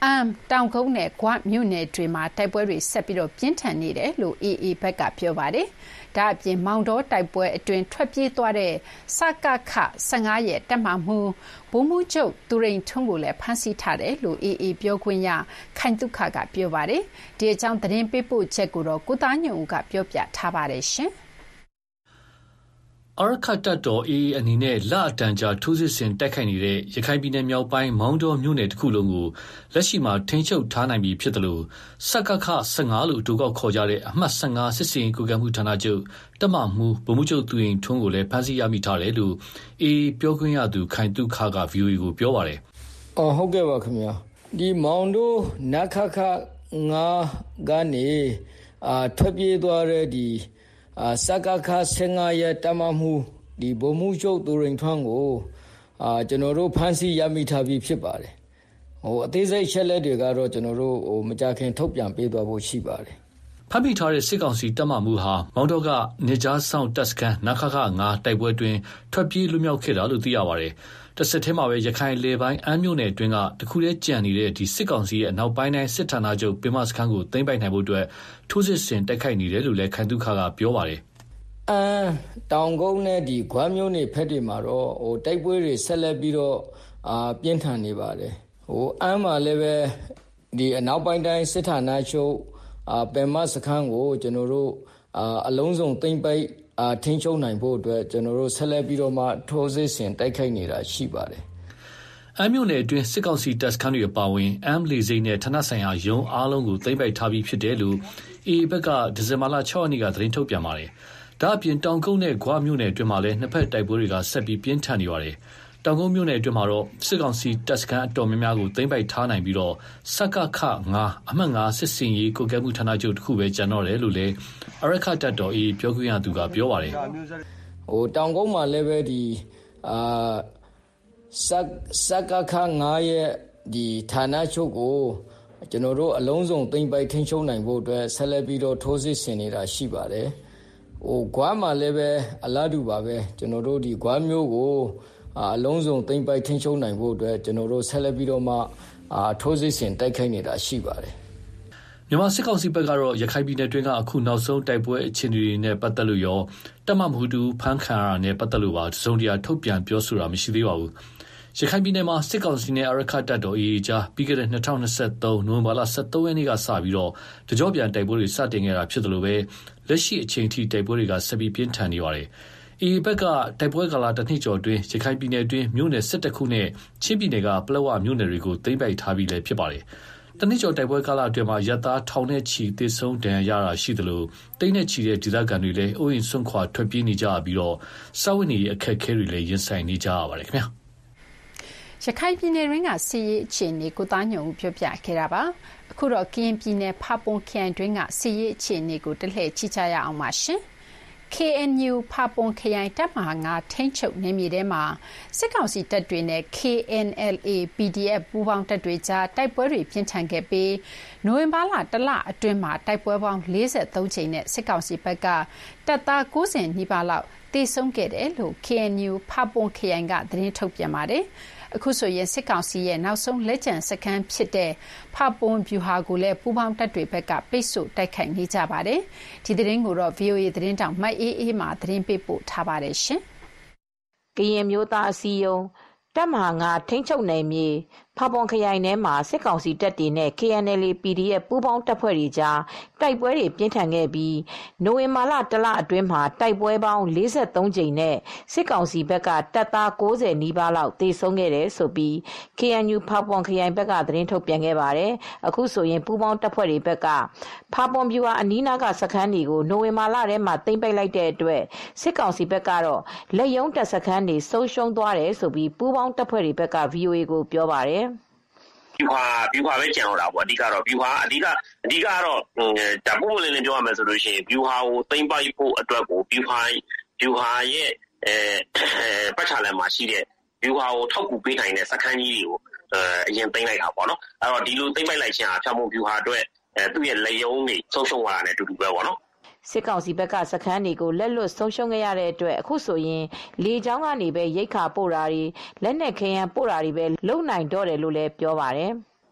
[SPEAKER 2] အမ်တောင်ကုန်းနဲ့ဂွမြို့နယ်တွေမှာတိုက်ပွဲတွေဆက်ပြီးပြင်းထန်နေတယ်လို့ အေအေ ဘက်ကပြောပါတယ်။ဒါအပြင်မောင်တောတိုက်ပွဲအတွင်းထွက်ပြေးသွားတဲ့စကခ၁၅ရဲ့တပ်မမှုဗိုလ်မှူးချုပ်သူရိန်ထွန်းကိုလည်းဖမ်းဆီးထားတယ်လို့ အေအေ ပြောခွင့်ရခိုင်တုခကပြောပါတယ်။ဒီအကြောင်းသတင်းပေးပို့ချက်ကိုတော့ကိုသားညွန့်ဦးကပြောပြထားပါတယ်ရှင်။
[SPEAKER 11] အာရခတ်တပ်တော် အေအေ အနေနဲ့လအတန်ကြာထိုးစစ်ဆင်တိုက်ခိုက်နေတဲ့ရခိုင်ပြည်နယ်မြောက်ပိုင်းမောင်တောမြို့နယ်တစ်ခုလုံးကိုလက်ရှိမှာထိန်းချုပ်ထားနိုင်ပြီဖြစ်တယ်လို့စကခ၁၅လို့အတူကောက်ခေါ်ကြတဲ့အမှတ်၁၅စစ်စင်ကိုကံမှုဌာနချုပ်တပ်မမှုဗိုလ်မှူးချုပ်သူရင်ထွန်းကိုလည်းဖမ်းဆီးရမိထားတယ်လို့ အေအေ ပြောခွင့်ရသူခိုင်တုခက ဗီအိုအေ ကိုပြောပါတယ်
[SPEAKER 12] ။အော်ဟုတ်ကဲ့ပါခင်ဗျာ။ဒီမောင်တောနခခငါကနေအာထွက်ပြေးသွားတဲ့ဒီအာစကခ၁၅ရဲ့တမမှုဒီဗိုလ်မှူးချုပ်သူရင်ထွန်းကိုအာကျွန်တော်တို့ဖမ်းဆီးရမိထားပြီးဖြစ်ပါတယ်ဟိုအသေးစိတ်ချက်လက်တွေကတော့ကျွန်တော်တို့ဟိုမကြခင်ထုတ်ပြန်ပေးသွားဖို့ရှိပါတယ်
[SPEAKER 11] ဖမ်းမိထားတဲ့စစ်ကောင်စီတပ်မမှုဟာမောင်တောကနေကြားဆောင်တပ်စခန်းနခခငါတိုက်ပွဲတွင်ထွက်ပြေးလွတ်မြောက်ခဲ့တာလို့သိရပါတယ်တစ်ဆက်တည်းမှာပဲရခိုင်လေပိုင်းအမ်းမြို့နယ်အတွင်းကတခုတည်းကြံနေတဲ့ဒီစစ်ကောင်စီရဲ့နောက်ပိုင်းတိုင်းစစ်ဌာနချုပ်ပင်မစခန်းကိုသိမ်းပိုက်နိုင်ဖို့အတွက်ထိုးစစ်ဆင်တိုက်ခိုက်နေတယ်လို့လည်းခိုင်တုခကပြောပါတယ်
[SPEAKER 12] ။အမ်တောင်ကုန်းနဲ့ဒီဂွမ်းမြို့နယ်ဖက်တွေမှာတော့ဟိုတိုက်ပွဲတွေဆက်လက်ပြီးတော့အာပြင်းထန်နေပါတယ်။ဟိုအမ်းမှာလည်းပဲဒီအနောက်ပိုင်းတိုင်းစစ်ဌာနချုပ်အာပင်မစခန်းကိုကျွန်တော်တို့အာအလုံးစုံသိမ်းပိုက်အာထင်းချုံနိုင်ဖို့အတွက်ကျွန်တော်တို့ဆက်လက်ပြီးတော့မှထိုးစစ်ဆင်တိုက်ခိုက်နေတာရှိပါတယ်
[SPEAKER 11] ။အမ်းမြို့နယ်အတွင်းစစ်ကောင်စီတပ်စခန်းတွေအပါအဝင်အမ်းလေစိမ်းနဲ့ဌာနဆိုင်ရာရုံးအားလုံးကိုသိမ်းပိုက်ထားပြီးဖြစ်တယ်လို့အေအေဘက်ကဒီဇင်ဘာလ၆ရက်နေ့ကသတင်းထုတ်ပြန်ပါတယ်။ဒါအပြင်တောင်ကုန်းနဲ့ဂွမြို့နယ်အတွင်းမှာလည်းနှစ်ဖက်တိုက်ပွဲတွေကဆက်ပြီးပြင်းထန်နေပါတယ်။တောင်ကုန်းမြို့နယ်အတွင်းမှာတော့စစ်ကောင်စီတပ်စခန်းအတော်များများကိုသိမ်းပိုက်ထားနိုင်ပြီးတော့စကခငါအမှတ်ငါစစ်စင်ရေးကိုကဲမှုဌာနချုပ်တစ်ခုပဲကျန်တော့တယ်လို့လည်းအရခတ်တပ်တော်အေးပြောခွင့်ရသူကပြောပါတယ်
[SPEAKER 12] ။ဟိုတောင်ကုန်းမှာလည်းပဲဒီအာစကစကခငါရဲ့ဒီဌာနချုပ်ကိုကျွန်တော်တို့အလုံးစုံသိမ်းပိုက်ထိန်းချုပ်နိုင်ဖို့အတွက်ဆက်လက်ပြီးတော့ထိုးစစ်ဆင်နေတာရှိပါတယ်။ဟိုဂွမ်းမှာလည်းပဲအလားတူပါပဲကျွန်တော်တို့ဒီဂွမ်းမျိုးကိုအလုံးစုံသိမ်းပိုက်ထိန်းချုပ်နိုင်ဖို့အတွက်ကျွန်တော်တို့ဆက်လက်ပြီးတော့မှအာထိုးစစ်ဆင်တိုက်ခိုက်နေတာရှိပါတယ်
[SPEAKER 11] ။မြန်မာစစ်ကောင်စီဘက်ကတော့ရခိုင်ပြည်နယ်တွင်းကအခုနောက်ဆုံးတိုက်ပွဲအခြေအနေတွေနဲ့ပတ်သက်လို့ရောတပ်မမှုတူဖမ်းခံရတာနဲ့ပတ်သက်လို့ပါစုံတရာထုတ်ပြန်ပြောဆိုတာမရှိသေးပါဘူး။ရခိုင်ပြည်နယ်မှာစစ်ကောင်စီနဲ့အရခတ်တပ်တော်အေအေကြားပြီးခဲ့တဲ့၂၀၂၃နိုဝင်ဘာလ၁၃ရက်နေ့ကစပြီးတော့တကြောပြန်တိုက်ပွဲတွေစတင်ခဲ့တာဖြစ်တယ်လို့ပဲလက်ရှိအချိန်ထိတိုက်ပွဲတွေကဆက်ပြီးပြင်းထန်နေပါတယ်။အေအေဘက်ကတိုက်ပွဲကာလတစ်နှစ်ကျော်အတွင်းရခိုင်ပြည်နယ်အတွင်းမြို့နယ်၁၁ခုနဲ့ချင်းပြည်နယ်ကပလက်ဝမြို့နယ်တွေကိုသိမ်းပိုက်ထားပြီးလည်းဖြစ်ပါတယ်။တနစ်ကျော်တိုက်ပွဲကာလအတွင်းမှာရသားထောင်နဲ့ချီသေဆုံးဒဏ်ရာရတာရှိသလိုတိတ်နဲ့ချီတဲ့ဒေသခံတွေလည်းအိုးအိမ်ဆွန့်ခွာထွက်ပြေးနေကြပြီးတော့စာဝတ်နေရေးအခက်အခဲတွေလည်းရင်ဆိုင်နေကြရပါတယ်ခင်ဗျာ
[SPEAKER 2] ရခိုင်ပြည်နယ်ရင်းကစီးရေးအခြေအနေကိုသားညုံဦးပြောပြခဲ့တာပါအခုတော့ကရင်ပြည်နယ်ဖာပွန်ခရိုင်တွင်းကစီးရေးအခြေအနေကိုတလှည့်ကြည့်ကြရအောင်ပါရှင် ကေအန်ယူ ဖာပွန်ခရိုင်တပ်မဟာငါထိန်းချုပ်နယ်မြေထဲမှာစစ်ကောင်စီတပ်တွေနဲ့ ကေအန်အယ်အေ ပီဒီအက်ဖ် ပူးပေါင်းတပ်တွေကြားတိုက်ပွဲတွေပြင်းထန်ခဲ့ပြီးနိုဝင်ဘာလတလအတွင်းမှာတိုက်ပွဲပေါင်း၄၃ကြိမ်နဲ့စစ်ကောင်စီဘက်ကတပ်သား၉၀နီးပါးလောက်သေဆုံးခဲ့တယ်လို့ ကေအန်ယူ ဖာပွန်ခရိုင်ကသတင်းထုတ်ပြန်ပါတယ်အခုဆိုရင်စစ်ကောင်စီရဲ့နောက်ဆုံးလက်ကျန်စခန်းဖြစ်တဲ့ဖာပွန်ဗျူဟာကိုလည်းပူးပေါင်းတပ်တွေဘက်ကပိတ်ဆို့တိုက်ခိုက်နေကြပါတယ်။ဒီသတင်းကိုတော့ ဗီအိုအေ သတင်းတောင်မတ်အေးအေးမှသတင်းပေးပို့ထားပါတယ်ရှင်
[SPEAKER 13] ။ကရင်မျိုးသားအစည်းအရုံးတပ်မဟာငါထိန်းချုပ်နယ်မြေဖာပွန်ခရိုင်ထဲမှာစစ်ကောင်စီတပ်တွေနဲ့ ကေအန်အယ်အေ ပီဒီအက်ဖ် ပူးပေါင်းတပ်ဖွဲ့တွေကြားတိုက်ပွဲတွေပြင်းထန်ခဲ့ပြီးနိုဝင်ဘာလတလအတွင်းမှာတိုက်ပွဲပေါင်း၄၃ကြိမ်နဲ့စစ်ကောင်စီဘက်ကတပ်သား၉၀နီးပါးလောက်သေဆုံးခဲ့တယ်ဆိုပြီး ကေအန်ယူ ဖာပွန်ခရိုင်ဘက်ကသတင်းထုတ်ပြန်ခဲ့ပါတယ်။အခုဆိုရင်ပူးပေါင်းတပ်ဖွဲ့တွေဘက်ကဖာပွန်ဗျူဟာအနီးနားကစခန်းတွေကိုနိုဝင်ဘာလထဲမှာသိမ်းပိုက်လိုက်တဲ့အတွက်စစ်ကောင်စီဘက်ကတော့လက်ရုံးတပ်စခန်းတွေဆုံးရှုံးသွားတယ်ဆိုပြီးပူးပေါင်းတပ်ဖွဲ့တွေဘက်က ဗီအိုအေ ကိုပြောပါတယ်
[SPEAKER 14] ဗျူဟာဗျူဟာပဲကြံတော့တာပေါ့အဓိကတော့ဗျူဟာအဓိကအဓိကတော့ဒါပုံမှန်လေးလေးပြောရမယ်ဆိုလို့ရှိရင်ဗျူဟာကိုသိမ်းပိုက်ဖို့အတွက်ကိုဗျူဟာဗျူဟာရဲ့အဲပတ်ချာလန်မှာရှိတဲ့ဗျူဟာကိုထောက်ကူပေးနိုင်တဲ့စခန်းကြီးတွေကိုအရင်သိမ်းလိုက်တာပေါ့နော်အဲ့တော့ဒီလိုသိမ်းပိုက်လိုက်ခြင်းအဖြစ်မှုဗျူဟာအတွက်အဲသူ့ရဲ့လက်ရုံးတွေဆုံးရှုံးသွားတာနဲ့အတူတူပဲပေါ့နော်
[SPEAKER 13] စစ်ကောင်စီဘက်ကစခန်းတွေကိုလက်လွတ်ဆုံးရှုံးခဲ့ရတဲ့အတွက်အခုဆိုရင်လေကြောင်းကနေပဲရိတ်ခါပို့တာတွေလက်နက်ခဲယမ်းပို့တာတွေပဲလုံနိုင်တော့တယ်လို့လည်းပြောပါတယ်
[SPEAKER 14] ။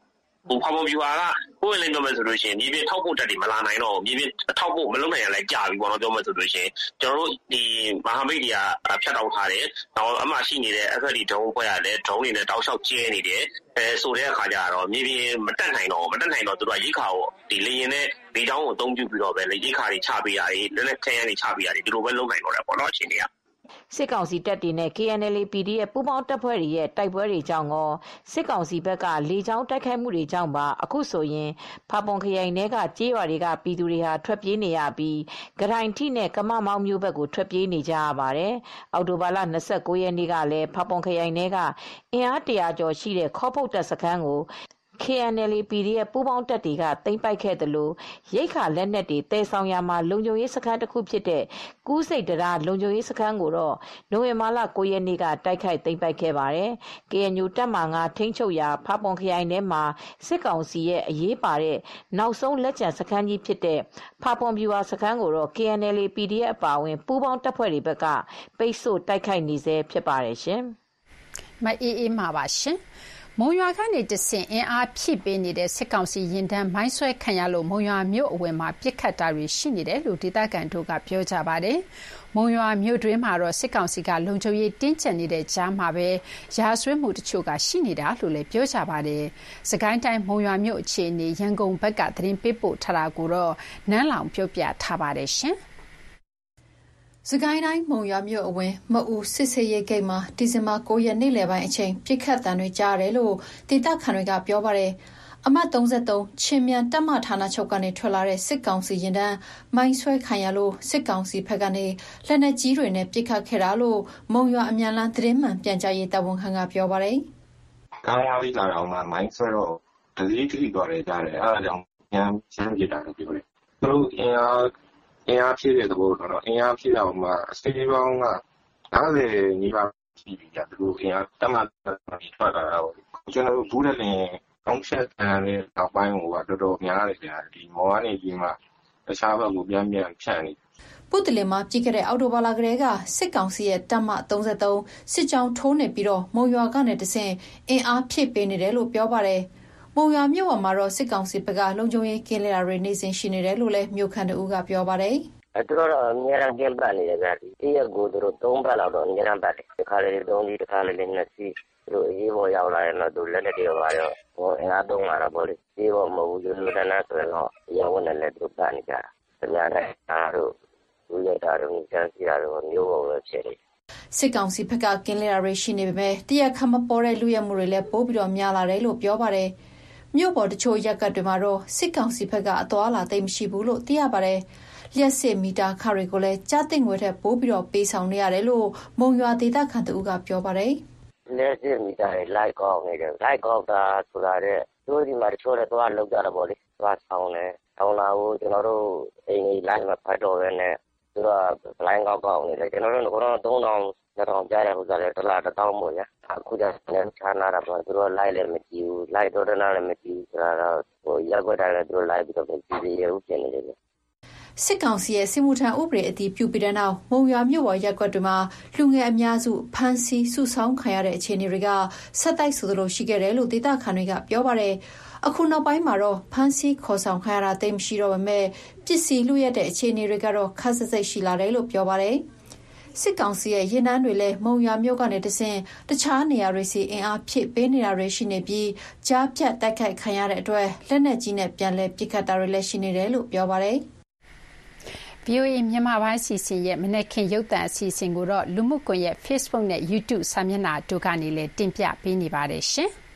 [SPEAKER 14] ဟိုဖော်ဖော်ပြူဟာကကိုယ်လည်းပြောမယ်ဆိုလို့ရှိရင်မြေပြင်ထောက်ဖို့တက်တယ်မလာနိုင်တော့မြေပြင်ထောက်ဖို့မလုပ်နိုင်ရလဲကြာပြီပေါ့နော်ပြောမယ်ဆိုလို့ရှိရင်ကျွန်တော်တို့ဒီမဟာမိတ်တွေကဖြတ်တောက်ထားတယ်နောက်အမှရှိနေတဲ့ F D ဒုံးဖွဲ့ရလဲဒုံးတွေနဲ့တောက်လျှောက်ကျဲနေတယ်အဲဆိုတဲ့အခါကျတော့မြေပြင်မတက်နိုင်တော့မတက်နိုင်တော့သူတို့ရိခါကိုဒီလေရင်နဲ့ဒီတောင်းကိုအသုံးပြုပြီးတော့ပဲလေရိခါတွေချပေးရတယ်လက်လက်ခဲရတွေချပေးရတယ်ဒီလိုပဲလုပ်နိုင်တော့တယ်ပေါ့နော်အချင်းတွေက
[SPEAKER 13] စစ်ကောင်စီတပ်တွေနဲ့ K N L A P D F ပူးပေါင်းတပ်ဖွဲ့တွေရဲ့တိုက်ပွဲတွေကြောင့်ရောစစ်ကောင်စီဘက်ကလေကြောင်းတိုက်ခိုက်မှုတွေကြောင့်ပါအခုဆိုရင်ဖာပွန်ခရိုင်ထဲကကြေးရွာတွေကပြည်သူတွေဟာထွက်ပြေးနေရပြီးဂရိုင်ထိနဲ့ကမမောင်မျိုးဘက်ကိုထွက်ပြေးနေကြရပါတယ်။အောက်တိုဘာလ၂၉ရက်နေ့ကလည်းဖာပွန်ခရိုင်ထဲကအင်အားတရာကျော်ရှိတဲ့ခေါ်ဖုတ်တပ်စခန်းကို K N L A P D F ပူးပေါင်းတပ်တွေကသိမ်းပိုက်ခဲ့တယ်လို့ရိတ်ခါလက်နက်တွေတဲဆောင်ရမှာလုံခြုံရေးစခန်းတစ်ခုဖြစ်တဲ့ကူးစိတ်တရားလုံခြုံရေးစခန်းကိုတော့နိုဝင်ဘာလ၉ရက်နေ့ကတိုက်ခိုက်သိမ်းပိုက်ခဲ့ပါတယ်။ K N U တပ်မငါထိန်းချုပ်ရာဖာပွန်ခရိုင်ထဲမှာစစ်ကောင်စီရဲ့အရေးပါတဲ့နောက်ဆုံးလက်ကျန်စခန်းကြီးဖြစ်တဲ့ဖာပွန်ဗျူဟာစခန်းကိုတော့ K N L A P D F အပါအဝင်ပူးပေါင်းတပ်ဖွဲ့တွေဘက်ကပိတ်ဆို့တိုက်ခိုက်နေဆဲဖြစ်ပါတယ်ရှင်
[SPEAKER 2] ။မအေးအေးမှာပါရှင်။မုံရွာကနေတဆင့်အင်အားဖြည့်ပေးနေတဲ့စစ်ကောင်စီရင်တန်းမိုင်းဆွဲခံရလို့မုံရွာမြို့အဝယ်မှာပြစ်ခတ်တာတွေရှိနေတယ်လို့ဒေသခံတို့ကပြောကြပါတယ်။မုံရွာမြို့တွင်းမှာတော့စစ်ကောင်စီကလုံခြုံရေးတင်းကျပ်နေတဲ့ကြားမှာပဲရာဇဝတ်မှုတချို့ကရှိနေတာလို့လည်းပြောကြပါတယ်။စကိုင်းတိုင်းမုံရွာမြို့အခြေအနေရန်ကုန်ဘက်ကသတင်းပေးပို့ထားတာကိုတော့နန်းလောင်ပြောပြထားပါတယ်ရှင်။
[SPEAKER 15] စကိုင်းတိုင်းမုံရွာမြို့အဝင်မအူစစ်စေးရိတ်ဂိတ်မှာဒီဇင်ဘာ၉ရက်နေ့လယ်ပိုင်းအချိန်ပြစ်ခတ်တံတွေကြားရတယ်လို့ဒေသခံတွေကပြောပါတယ်။အမှတ်၃၃ချင်းမြန်တပ်မဌာနချုပ်ကနေထွက်လာတဲ့စစ်ကောင်စီရင်တန်းမိုင်းဆွဲခံရလို့စစ်ကောင်စီဘက်ကနေလက်နက်ကြီးတွေနဲ့ပြစ်ခတ်ခဲ့တာလို့မုံရွာအမြန်လန်းသတင်းမှန်ပြန်ကြားရေးတာဝန်ခံကပြောပါတယ်
[SPEAKER 16] ။ကားရပြီးလာတော့မှမိုင်းဆွဲတော့ဒလီတီသွားတယ်ကြားတယ်အဲဒါကြောင့်ပြန်ချမ်းပြတာလို့ပြောတယ်။သူတို့အင်အားအင်အားဖြည့်တဲ့သဘောတော့အင်အားဖြည့်တော့မှအစီအပေါင်းက၅၀နီးပါးရှိပြီကြသူတို့အင်အားတတ်မှတ်ပြီးထွက်လာတာပေါ့ကျွန်တော်တို့ဘူးတဲ့လင်ကောင်းချက်တန်တဲ့နောက်ပိုင်းကတော်တော်များတယ်ကြာဒီမော်ကနေပြီးမှတခြားဘက်ကိုပြန်ပြန်ဖြန့်နေ
[SPEAKER 15] ပုတ္တလင်မှာပြည်ခဲ့တဲ့အောက်တိုဘာလကလေးကစစ်ကောင်စီရဲ့တပ်မ၃၃စစ်ကြောင်းထိုးနေပြီးတော့မုံရွာကနေတဆင့်အင်အားဖြည့်ပေးနေတယ်လို့ပြောပါတယ်မုံရွာမြို့ပေါ်မှာတော့စစ်ကောင်စီဘက်ကလုံခြုံရေးကင်းလဲတာတွေနေစဉ်ရှိနေတယ်လို့လည်းမြို့ခံတို့ကပြောပါတယ်
[SPEAKER 17] အဲသူတို့အများအားကင်းပတ်နေတယ်ဗျာဒီရက်ကိုသူတို့သုံးပတ်လောက်တော့အများအားပတ်တယ်ဒီခါလေးသုံးဒီတစ်ခါလေးနဲ့စီသူတို့အေးပေါ်ရောက်လာရင်တော့သူလက်လက်တွေပါတော့ဟိုအင်အားသုံးလာတာပေါ့လေအေးပေါ်မဟုတ်ဘူးလူလူတန်းတန်းဆိုတော့ရောင်းနေလက်သူပတ်နေကြတာအများနဲ့အားတို့လူရတာတို့စမ်းစီတာတို့မျိုးပေါ်ပဲဖြစ်နေ
[SPEAKER 15] စစ်ကောင်စီဘက်ကကင်းလဲတာတွေရှိနေပေမဲ့တရားခံမပေါ်တဲ့လူရမှုတွေလည်းပိုးပြီးတော့များလာတယ်လို့ပြောပါတယ်မြို့ပေါ်တချို့ရက်ကတ်တွေမှာတော့စစ်ကောင်စီဘက်ကအသွာလာသိမ်းမရှိဘူးလို့သိရပါတယ်လျှက်စစ်မီတာခတွေကိုလည်းကြားသိငွေထက်ပိုးပြီးတော့ပေးဆောင်နေရတယ်လို့မုံရွာဒေသခံတို့ကပြောပါတယ်
[SPEAKER 17] လျှက်စစ်မီတာတွေလိုက်ကောက်နေတယ်လိုက်ကောက်တာဆိုတာတဲ့တို့ဒီမှာတချို့လည်းသွားလောက်ကြတာပေါ့လေသွားဆောင်တယ်ဆောင်းလာကိုကျွန်တော်တို့အိမ်ကြီးလိုက်မှာဖတ်တော့ပဲနဲ့သူကလိုင်းကောက်ကောက်နေတယ်ကျွန်တော်တို့ကတော့သုံးထောင်နှစ်ထောင်ကြားတဲ့ဥစ္စာလည်းတစ်လားတစ်တောင်းပေါ့ညာအခုကျလည်းချာနာတာပေါ့သူတို့လိုက်လည်းမကြည့်ဘူးလိုက်တော့တနာလည်းမကြည့်ဘူးဆိုတာတော့ဟိုရက်ွက်တိုင်းလည်းသူတို့လိုက်ပြီးတော့ကြည့်ရရဦးပြင်နေတယ်
[SPEAKER 15] စစ်ကောင်စီရဲ့စစ်မှုထမ်းဥပဒေအတည်ပြုပြီးတဲ့နောက်မုံရွာမြို့ပေါ်ရက်ွက်တွေမှာလူငယ်အများစုဖမ်းဆီးစုဆောင်းခံရတဲ့အခြေအနေတွေကဆက်တိုက်ဆိုသလိုရှိခဲ့တယ်လို့ဒေသခံတွေကပြောပါတယ်အခုနောက်ပိုင်းမှာတော့ဖမ်းဆီးခေါ်ဆောင်ခံရတာတိတ်မရှိတော့ပေမဲ့ပစ္စည်းလူရက်တဲ့အခြေအနေတွေကတော့ခက်ဆစ်စိတ်ရှိလာတယ်လို့ပြောပါတယ်စစ်ကောင်စီရဲ့ရင်နှန်းတွေလည်းမုံရွာမြို့ကနေတဆင့်တခြားနေရာတွေစီအင်အားဖြည့်ပေးနေတာတွေရှိနေပြီးကြားဖြတ်တိုက်ခိုက်ခံရတဲ့အတွက်လက်နက်ကြီးနဲ့ပြန်လည်ပစ်ခတ်တာတွေလည်းရှိနေတယ်လို့ပြောပါတယ်။
[SPEAKER 2] ဗီအိုအေ မြန်မာပိုင်းအစီအစဉ်ရဲ့မနက်ခင်းရုပ်သံအစီအစဉ်ကိုတော့လူမှုကွန်ရက် Facebook နဲ့ YouTube စာမျက်နှာတို့ကနေလည်းတင်ပြပေးနေပါတယ်ရှင်။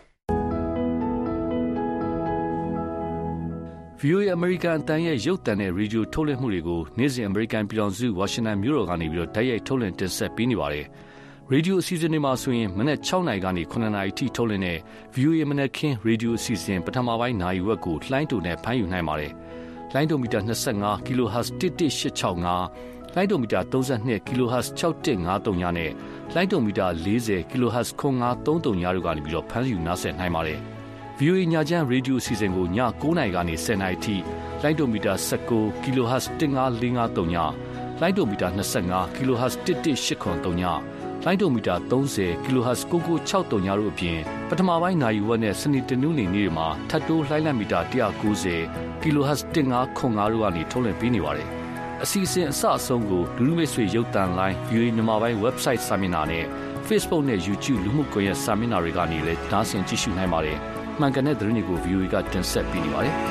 [SPEAKER 18] ဗီအိုအေ American အတန်းရဲ့ရုပ်သံနဲ့ရေဒီယိုထုတ်လွှင့်မှုတွေကိုနေ့စဉ် American ပြည်ထောင်စုဝါရှင်တန်မြို့တော်ကနေပြီးတော့တိုက်ရိုက်ထုတ်လွှင့်တင်ဆက်ပေးနေပါတယ်။ရေဒီယိုအစီအစဉ်တွေမှာဆိုရင်မနက်၆နာရီကနေခုနှစ်နာရီထိထုတ်လွှင့်တဲ့ ဗီအိုအေ မနက်ခင်းရေဒီယိုအစီအစဉ်ပထမပိုင်းနာရီဝက်ကိုလှိုင်းတုံနဲ့ဖမ်းယူနိုင်ပါတယ်။လိုင်းဒိုမီတာ၂၅ kHz တစ်တစ်၈၆၅လိုင်းဒိုမီတာ၃၂ kHz ၆တစ်၅၃ညနဲ့လိုင်းဒိုမီတာ၄၀ kHz ခွန်၅၃၃ညတို့ကနေပြီးတော့ဖမ်းယူနားဆင်နိုင်ပါတယ်။ ဗီအိုအေညချမ်းရေဒီယိုအစီအစဉ်ကိုည၉နာရီကနေ၁၀နာရီထိလိုင်းဒိုမီတာ၁၉ kHz တစ်၅၄၅၃ညလိုင်းဒိုမီတာ၂၅ kHz တစ်တစ်၈ခွန်၃ညလိုင်းဒိုမီတာ၃၀ kHz ၉၉၆၃ညတို့အပြင်ပထမပိုင်းနာရီဝက်နဲ့စနေတနင်္ဂနွေနေ့တွေမှာထပ်တိုးလှိုင်းလံမီတာone ninetyကီလိုဟတ်ဇ်one five zero fiveတို့ကနေထုတ်လွှင့်ပေးနေပါတယ်။အစီအစဉ်အစအဆုံးကိုလူလူမိတ်ဆွေရုပ်သံလိုင်း ဗီအိုအေ မြန်မာပိုင်း website စာမျက်နှာနဲ့ Facebook နဲ့ YouTube လူမှုကွန်ရက်စာမျက်နှာတွေကနေလည်းနားဆင်ကြည့်ရှုနိုင်ပါတယ်။မှန်ကန်တဲ့သတင်းတွေကို ဗီအိုအေ ကတင်ဆက်ပေးနေပါတယ်။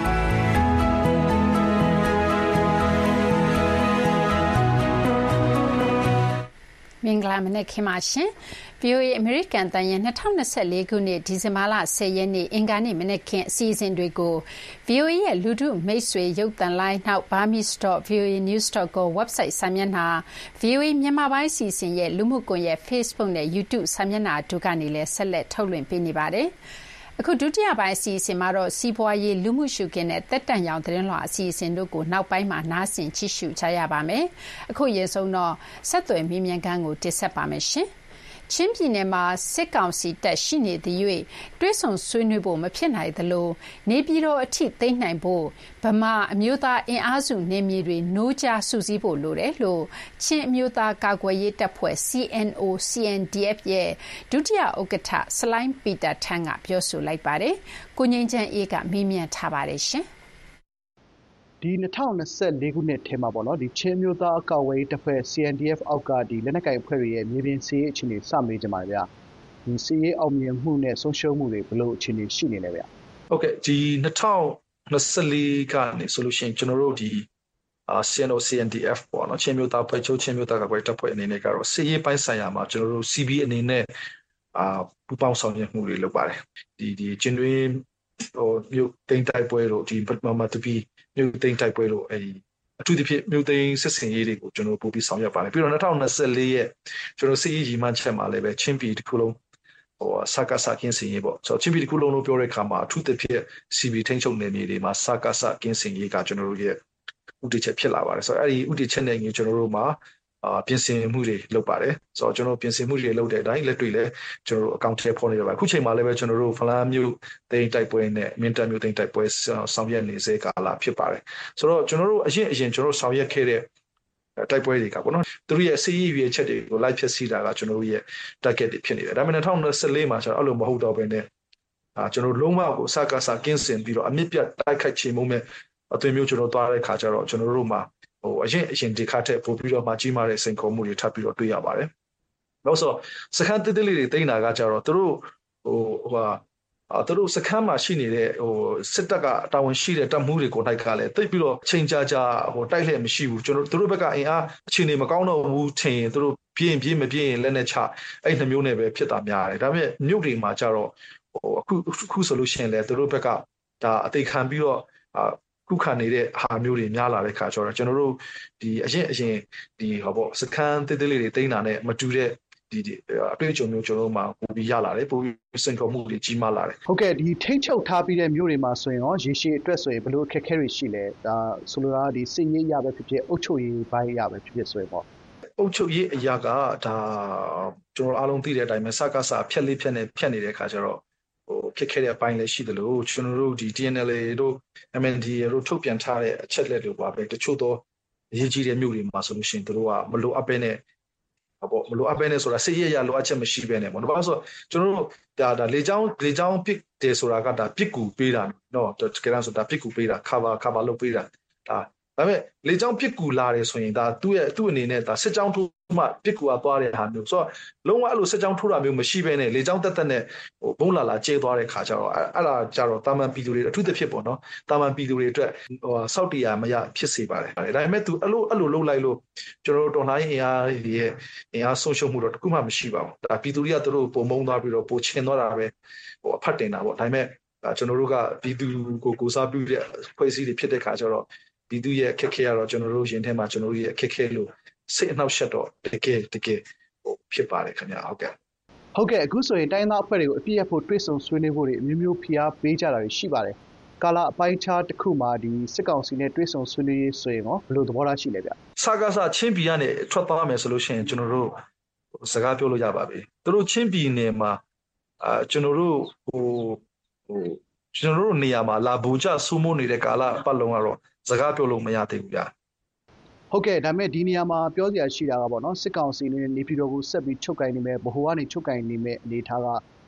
[SPEAKER 2] မင်္ဂလာမနက်ခင်းပါရှင် ဗီအိုအေ အမေရိကန်တန်ရဲ့twenty twenty-fourခုနှစ်ဒီဇင်ဘာလtenရက်နေ့အင်္ဂါနေ့မနက်ခင်းအစီအစဉ်တွေကို ဗီအိုအေ ရဲ့လူထုမိတ်ဆွေရုပ်သံလိုင်းနောက် burmese dot v o a news dot com website စာမျက်နှာ ဗီအိုအေ မြန်မာပိုင်းအစီအစဉ်ရဲ့လူမှုကွန်ရက် Facebook နဲ့ YouTube စာမျက်နှာတို့ကနေလည်းဆက်လက်ထုတ်လွှင့်ပေးနေပါတယ်။အခုဒုတိယပိုင်းအစီအစဉ်မှာတော့စီးပွားရေးလူမှုရှုခင်းနဲ့တက်တန့်ရောင်သတင်းလွှာအစီအစဉ်တို့ကိုနောက်ပိုင်းမှာနားဆင်ကြည့်ရှုကြရပါမယ်။အခုရေဆုံးတော့ဆက်သွယ်မေးမြန်းခန်းကိုတင်ဆက်ပါမယ်ရှင်။ချင်းပြည်နယ်မှာစစ်ကောင်စီတပ်ရှိနေသရွေ့တွဲဆုံဆွေးနွေးဖို့မဖြစ်နိုင်သလိုနေပြည်တော်အထိသိမ်းနိုင်ဖို့ဗမာအမျိုးသားအင်အားစုနေမြေတွေနိုးကြားစုစည်းဖို့လိုတယ်လို့ချင်းအမျိုးသားကာကွယ်ရေးတပ်ဖွဲ့ C N O C N D F ရဲ့ဒုတိယဥက္ကဋ္ဌစလိုင်းပီတာထန်းကပြောဆိုလိုက်ပါတယ်။ကိုငိမ့်ချမ်းအေးကမေးမြန်းထားပါတယ်ရှင်။
[SPEAKER 3] ဒီtwenty twenty-fourခုနှစ်ထဲမှာပေါ့နော်ဒီချင်းမျိုးသားအကောက်ဝေးတပ်ဖွဲ့ C N D F အောက်ကဒီလက်နက်ကိုင်အဖွဲ့တွေရဲ့မြေပြင်စီးရေးအခြေအနေစမေးကြပါဗျာဒီစီးရေးအောင်မြင်မှုနဲ့ဆုံးရှုံးမှုတွေဘယ်လိုအခြေအနေရှိနေလဲဗျာ
[SPEAKER 19] ဟုတ်ကဲ့ဒီtwenty twenty-fourကနေဆိုလို့ရှိရင်ကျွန်တော်တို့ဒီအာ C N O C N D F ပေါ့နော်ချင်းမျိုးသားဖွဲ့ချုပ်ချင်းမျိုးသားကာကွယ်တပ်ဖွဲ့အနေနဲ့ကတော့စီးရေးပိုင်းဆိုင်ရာမှာကျွန်တော်တို့ C B အနေနဲ့အာပူပေါင်းဆောင်ရွက်မှုတွေလုပ်ပါတယ်ဒီဒီကျင်းတွင်းဟိုမြို့တိမ်တိုက်ပွဲတို့ဒီမမတပီမြို့သိမ်းတိုက်ပွဲလို့အဲဒီအထူးသဖြင့်မြို့သိမ်းစစ်စင်ရေးတွေကိုကျွန်တော်ပို့ပြီးဆောင်ရွက်ပါတယ်ပြီးတော့twenty twenty-fourရဲ့ကျွန်တော်စစ်ရေးရည်မှန်းချက်မှာလည်းပဲချင်းပြည်တစ်ခုလုံးဟိုစကားစကင်းစင်ရေးပေါ့ဆိုတော့ချင်းပြည်တစ်ခုလုံးလို့ပြောတဲ့အခါမှာအထူးသဖြင့် C B ထိန်းချုပ်နယ်မြေတွေမှာစကားစကင်းစင်ရေးကကျွန်တော်တို့ရဲ့ဥတီချက်ဖြစ်လာပါတယ်ဆိုတော့အဲဒီဥတီချက်နဲ့ကျွန်တော်တို့မှာအာပြင်ဆင်မှုတွေလုပ်ပါတယ်ဆိုတော့ကျွန်တော်ပြင်ဆင်မှုတွေလုပ်တဲ့အတိုင်းလက်တွေ့လဲကျွန်တော်တို့အကောင့်ထဲပေါ်နေရပါအခုချိန်မှာလည်းပဲကျွန်တော်တို့ဖလားမျိုးတိမ်တိုက်ပွဲနဲ့မင်းတပ်မျိုးတိမ်တိုက်ပွဲဆောင်ရွက်နေစေကာလဖြစ်ပါတယ်ဆိုတော့ကျွန်တော်တို့အရင်အရင်ကျွန်တော်တို့ဆောင်ရွက်ခဲ့တဲ့တိုက်ပွဲတွေကပေါ့နော်သူတို့ရဲ့စီးရီးရဲ့ချက်တွေကိုလိုက်ဖြစ်စီတာကကျွန်တော်တို့ရဲ့ target တွေဖြစ်နေတယ်ဒါပေမဲ့twenty twenty-fourမှာကျွန်တော်အဲ့လိုမဟုတ်တော့ဘဲနဲ့အာကျွန်တော်လုံးဝကိုစကားစကင်းစင်ပြီးတော့အမြင့်ပြတ်တိုက်ခိုက်ချေမှုမဲ့အသွင်မျိုးကျွန်တော်သွားတဲ့ခါကျတော့ကျွန်တော်တို့မှာဟိုအရင်အရင်ဒီခါထက်ပိုပြီးတော့မှကြီးမားတဲ့စိန်ခေါ်မှုတွေထပ်ပြီးတော့တွေ့ရပါတယ်။နောက်ဆိုစခန်းတိတိလေးတွေတိတ်နာကကြတော့သူတို့ဟိုဟိုဟာသူတို့စခန်းမှာရှိနေတဲ့ဟိုစစ်တပ်ကတာဝန်ရှိတဲ့တပ်မှုတွေကိုတိုက်ကလည်းတိတ်ပြီးတော့ချိန်ကြာကြာဟိုတိုက်လှည့်မရှိဘူးကျွန်တော်တို့ဘက်ကအင်အားအခြေအနေမကောင်းတော့ဘူးထင်သူတို့ပြင်းပြင်းမပြင်းလက်နဲ့ချအဲ့နှမျိုးနဲ့ပဲဖြစ်တာများတယ်။ဒါပေမဲ့မြို့တွေမှာကြတော့ဟိုအခုအခုဆိုလို့ရှိရင်လည်းသူတို့ဘက်ကဒါအသေးခံပြီးတော့အာခုခံနေတဲ့ဟာမျိုးတွေများလာတဲ့ခါကျတော့ကျွန်တော်တို့ဒီအရင်အရင်ဒီဟောပေါ့စခန်းတိတ်တိတ်လေးတွေတိန်းတာနဲ့မတူတဲ့ဒီအတွေ့အကြုံမျိုးကျွန်တော်တို့မှာပိုပြီးရလာတယ်ပိုပြီးစိန်ခေါ်မှုတွေကြီးမားလာတယ်
[SPEAKER 3] ဟုတ်ကဲ့ဒီထိတ်ချုပ်ထားပြီးတဲ့မျိုးတွေမှာဆိုရင်ရောရေရှည်အတွက်ဆိုရင်ဘယ်လိုအခက်အခဲတွေရှိလဲဒါဆိုလိုတာဒီစစ်ရေးရပဲဖြစ်ဖြစ်အုပ်ချုပ်ရေးပိုင်းရပဲဖြစ်ဖြစ်ဆိုရင်ပေါ့
[SPEAKER 19] အုပ်ချုပ်ရေးအရာကဒါကျွန်တော်အားလုံးသိတဲ့အတိုင်းပဲစကားစာဖြက်လေးဖြက်နေဖြက်နေတဲ့ခါကျတော့ဟိုဖြစ်ခဲ့တဲ့အပိုင်းလည်းရှိတယ်လို့ကျွန်တော်တို့ဒီ T N L A တို့ M N D A တို့ထုတ်ပြန်ထားတဲ့အချက်လက်တွေပါပဲတချို့သောအရေးကြီးတဲ့မြို့တွေမှာဆိုလို့ရှိရင်တို့ကမလိုအပ်ပဲနဲ့ဟောပေါ့မလိုအပ်ပဲနဲ့ဆိုတာစစ်ရေးရလိုအပ်ချက်မရှိပဲနဲ့ပေါ့ဘာလို့ဆိုကျွန်တော်တို့ဒါဒါလေချောင်းလေချောင်းပစ်တယ်ဆိုတာကဒါပစ်ကူပေးတာနော်တကယ်တော့ဆိုတာပစ်ကူပေးတာ cover cover လုပ်ပေးတာဒါဒါပေမဲ့လေချောင်းပစ်ကူလာတယ်ဆိုရင်ဒါသူ့ရဲ့သူ့အနေနဲ့ဒါစစ်ကြောင်းထိုးမှပစ်ကူကသွားတဲ့ဟာမျိုးဆိုတော့လုံးဝအဲ့လိုစစ်ကြောင်းထိုးတာမျိုးမရှိဘဲနဲ့လေချောင်းတက်တက်နဲ့ဟိုဘုံလာလာကျဲသွားတဲ့ခါကျတော့အဲ့ဒါကြတော့တာမန်ပြည်သူတွေအထူးသဖြင့်ပေါ့နော်တာမန်ပြည်သူတွေအတွက်ဟိုစောက်တရားမရဖြစ်စေပါတယ်ဒါပေမဲ့သူအဲ့လိုအဲ့လိုလုပ်လိုက်လို့ကျွန်တော်တို့တော်လှန်ရေးအင်အားရဲ့အင်အားဆုံးရှုံးမှုတော့တခုမှမရှိပါဘူးဒါပြည်သူတွေကသူတို့ပုံမုံသွားပြီးတော့ပိုချင်သွားတာပဲဟိုအဖတ်တင်တာပေါ့ဒါပေမဲ့ကျွန်တော်တို့ကပြည်သူကိုကိုစားပြုတဲ့ဖွဲ့စည်းတွေဖြစ်တဲ့ခါကျတော့ပြည်သူရဲ့အခက်အခဲကတော့ကျွန်တော်တို့ရင်ထဲမှာကျွန်တော်တို့ရဲ့အခက်အခဲလို့စိတ်အနှောက်အယှက်တော့တကယ်တကယ်ဟိုဖြစ်ပါတယ်ခင်ဗျာဟုတ်ကဲ့
[SPEAKER 3] ဟုတ်ကဲ့အခုဆိုရင်တိုင်းသားအဖွဲ့တွေကိုအပြည့်အဖို့တွဲဆုံဆွေးနွေးဖို့တွေအမျိုးမျိုးဖိအားပေးကြတာတွေရှိပါတယ်ကာလအပိုင်းခြားတစ်ခုမှာဒီစစ်ကောင်စီနဲ့တွဲဆုံဆွေးနွေးရေးဆိုရင်ရောဘယ်လိုသဘောထားရှိလဲဗျ
[SPEAKER 19] စကားစချင်းပြည်ကနေထွက်သွားမယ်ဆိုလို့ရှိရင်ကျွန်တော်တို့စကားပြောလို့ရပါပြီသူတို့ချင်းပြည်နယ်မှာအာကျွန်တော်တို့ဟိုဟိုကျွန်တော်တို့နေရာမှာလာဘူကြဆူမိုးနေတဲ့ကာလပတ်လုံးကတော့စကားပြောလို့မရသေးဘူးဗျာ
[SPEAKER 3] ဟုတ်ကဲ့ဒါပေမဲ့ဒီနေရာမှာပြောစရာရှိတာကပေါ့နော်စစ်ကောင်စီနဲ့နေပြည်တော်ကိုဆက်ပြီးချုပ်ကင်နေမယ်ဗဟိုကနေချုပ်ကင်နေမယ်အနေထားက